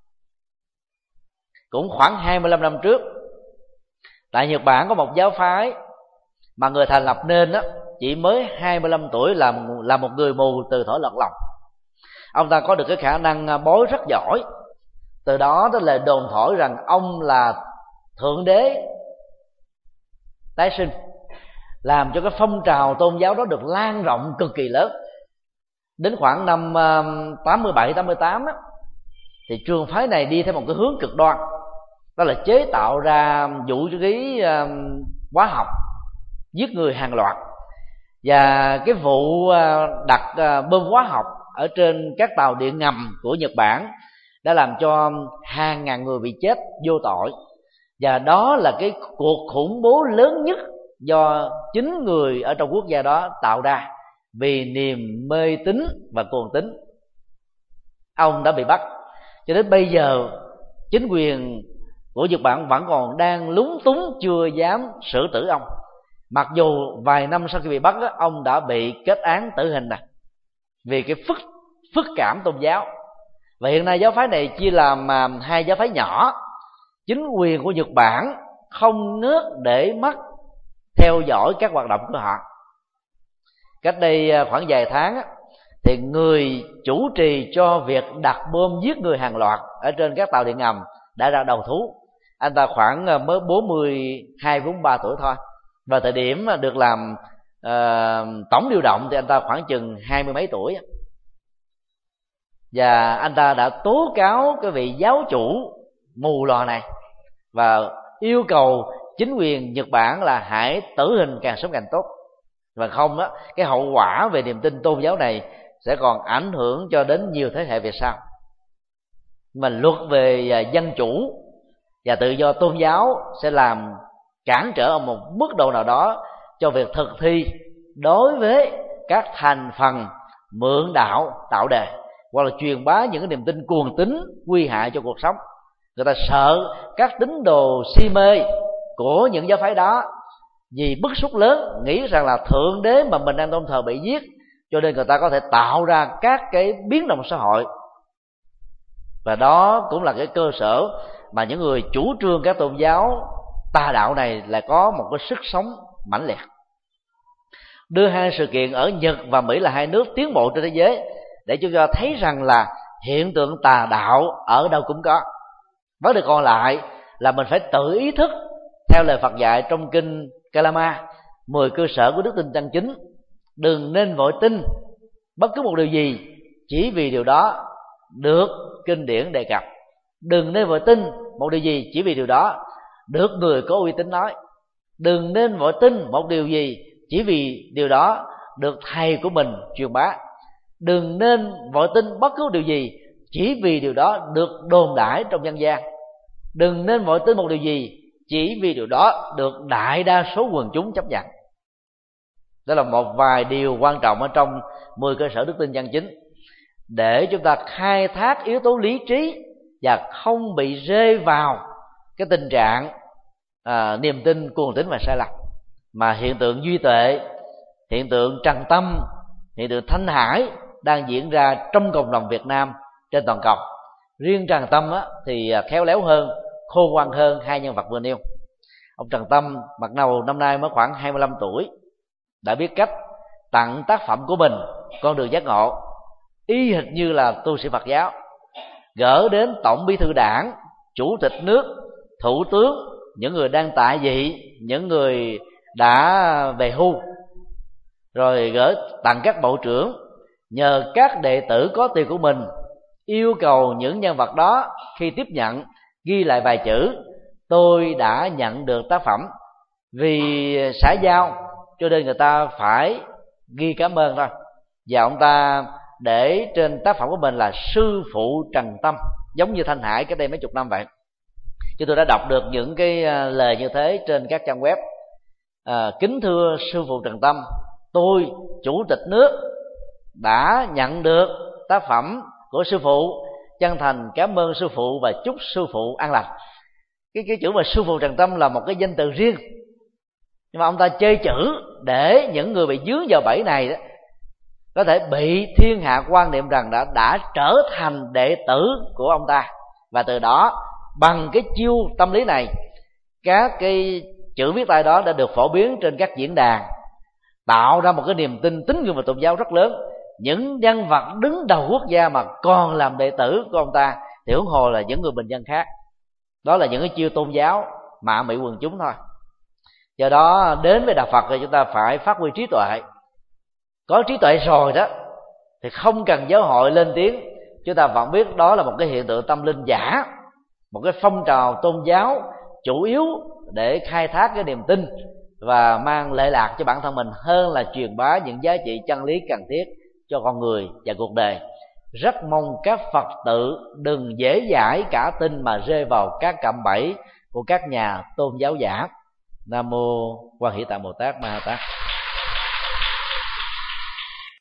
Cũng khoảng hai mươi lăm năm trước, tại Nhật Bản có một giáo phái mà người thành lập nên đó, chỉ mới hai mươi lăm tuổi, là, là một người mù từ thổi lọt lòng. Ông ta có được cái khả năng bói rất giỏi. Từ đó đó là đồn thổi rằng ông là thượng đế tái sinh, làm cho cái phong trào tôn giáo đó được lan rộng cực kỳ lớn. Đến khoảng năm tám mươi bảy tám mươi tám á, thì trường phái này đi theo một cái hướng cực đoan, đó là chế tạo ra vũ khí hóa học giết người hàng loạt. Và cái vụ đặt bom hóa học ở trên các tàu điện ngầm của Nhật Bản đã làm cho hàng ngàn người bị chết vô tội. Và đó là cái cuộc khủng bố lớn nhất do chính người ở trong quốc gia đó tạo ra, vì niềm mê tín và cuồng tín. Ông đã bị bắt. Cho đến bây giờ chính quyền của Nhật Bản vẫn còn đang lúng túng, chưa dám xử tử ông, mặc dù vài năm sau khi bị bắt, ông đã bị kết án tử hình này, vì cái phức phức cảm tôn giáo. Và hiện nay giáo phái này chia làm hai giáo phái nhỏ. Chính quyền của Nhật Bản không ngớt để mắt theo dõi các hoạt động của họ. Cách đây khoảng vài tháng thì người chủ trì cho việc đặt bom giết người hàng loạt ở trên các tàu điện ngầm đã ra đầu thú. Anh ta khoảng mới bốn mươi hai bốn mươi ba tuổi thôi, và thời điểm được làm uh, tổng điều động thì anh ta khoảng chừng hai mươi mấy tuổi. Và anh ta đã tố cáo cái vị giáo chủ mù lòa này và yêu cầu chính quyền Nhật Bản là hãy tử hình càng sớm càng tốt. Và không đó, cái hậu quả về niềm tin tôn giáo này sẽ còn ảnh hưởng cho đến nhiều thế hệ về sau. Mà luật về dân chủ và tự do tôn giáo sẽ làm cản trở ở một mức độ nào đó cho việc thực thi đối với các thành phần mượn đạo tạo đề, hoặc là truyền bá những cái niềm tin cuồng tín nguy hại cho cuộc sống. Người ta sợ các tín đồ si mê của những giáo phái đó vì bức xúc lớn, nghĩ rằng là thượng đế mà mình đang tôn thờ bị giết, cho nên người ta có thể tạo ra các cái biến động xã hội. Và đó cũng là cái cơ sở mà những người chủ trương các tôn giáo tà đạo này lại có một cái sức sống mãnh liệt. Đưa hai sự kiện ở Nhật và Mỹ là hai nước tiến bộ trên thế giới để chúng ta thấy rằng là hiện tượng tà đạo ở đâu cũng có. Vấn đề còn lại là mình phải tự ý thức theo lời Phật dạy trong kinh Kalama, mười cơ sở của đức tin chân chính. Đừng nên vội tin bất cứ một điều gì chỉ vì điều đó được kinh điển đề cập. Đừng nên vội tin một điều gì chỉ vì điều đó được người có uy tín nói. Đừng nên vội tin một điều gì chỉ vì điều đó được thầy của mình truyền bá. Đừng nên vội tin bất cứ điều gì chỉ vì điều đó được đồn đãi trong dân gian. Đừng nên vội tin một điều gì chỉ vì điều đó được đại đa số quần chúng chấp nhận. Đó là một vài điều quan trọng ở trong mười cơ sở đức tin chân chính, để chúng ta khai thác yếu tố lý trí và không bị rơi vào cái tình trạng à, niềm tin cuồng tín và sai lầm. Mà hiện tượng duy tuệ, hiện tượng trần tâm, hiện tượng thanh hải đang diễn ra trong cộng đồng Việt Nam trên toàn cầu. Riêng trần tâm á, thì khéo léo hơn, khôn ngoan hơn hai nhân vật vừa nêu. Ông Trần Tâm mặc đầu năm nay mới khoảng hai mươi lăm tuổi, đã biết cách tặng tác phẩm của mình Con đường giác ngộ, y hệt như là tu sĩ Phật giáo, gỡ đến Tổng Bí thư Đảng, Chủ tịch nước, Thủ tướng, những người đang tại vị, những người đã về hưu, rồi gửi tặng các bộ trưởng. Nhờ các đệ tử có tiền của mình yêu cầu những nhân vật đó khi tiếp nhận ghi lại vài chữ: tôi đã nhận được tác phẩm. Vì xã giao cho nên người ta phải ghi cảm ơn thôi, và ông ta để trên tác phẩm của mình là sư phụ Trần Tâm, giống như Thanh Hải cách đây mấy chục năm vậy. Chứ tôi đã đọc được những cái lời như thế trên các trang web. à, Kính thưa sư phụ Trần Tâm, tôi Chủ tịch nước đã nhận được tác phẩm của sư phụ, chân thành cảm ơn sư phụ và chúc sư phụ an lành. Cái, cái chữ mà sư phụ Trần Tâm là một cái danh từ riêng, nhưng mà ông ta chơi chữ để những người bị dướng vào bẫy này đó có thể bị thiên hạ quan niệm rằng đã đã trở thành đệ tử của ông ta. Và từ đó, bằng cái chiêu tâm lý này, các cái chữ viết tay đó đã được phổ biến trên các diễn đàn, tạo ra một cái niềm tin tín ngưỡng và tôn giáo rất lớn. Những nhân vật đứng đầu quốc gia mà còn làm đệ tử của ông ta thì huống hồ là những người bình dân khác. Đó là những cái chiêu tôn giáo mạ mị quần chúng thôi. Do đó đến với đạo Phật thì chúng ta phải phát huy trí tuệ. Có trí tuệ rồi đó thì không cần giáo hội lên tiếng, chúng ta vẫn biết đó là một cái hiện tượng tâm linh giả, một cái phong trào tôn giáo chủ yếu để khai thác cái niềm tin và mang lệ lạc cho bản thân mình, hơn là truyền bá những giá trị chân lý cần thiết cho con người và cuộc đời. Rất mong các Phật tử đừng dễ dãi cả tin mà rơi vào các cạm bẫy của các nhà tôn giáo giả. Nam mô Quan Hỷ Tạng Bồ Tát Ma Ha Tát.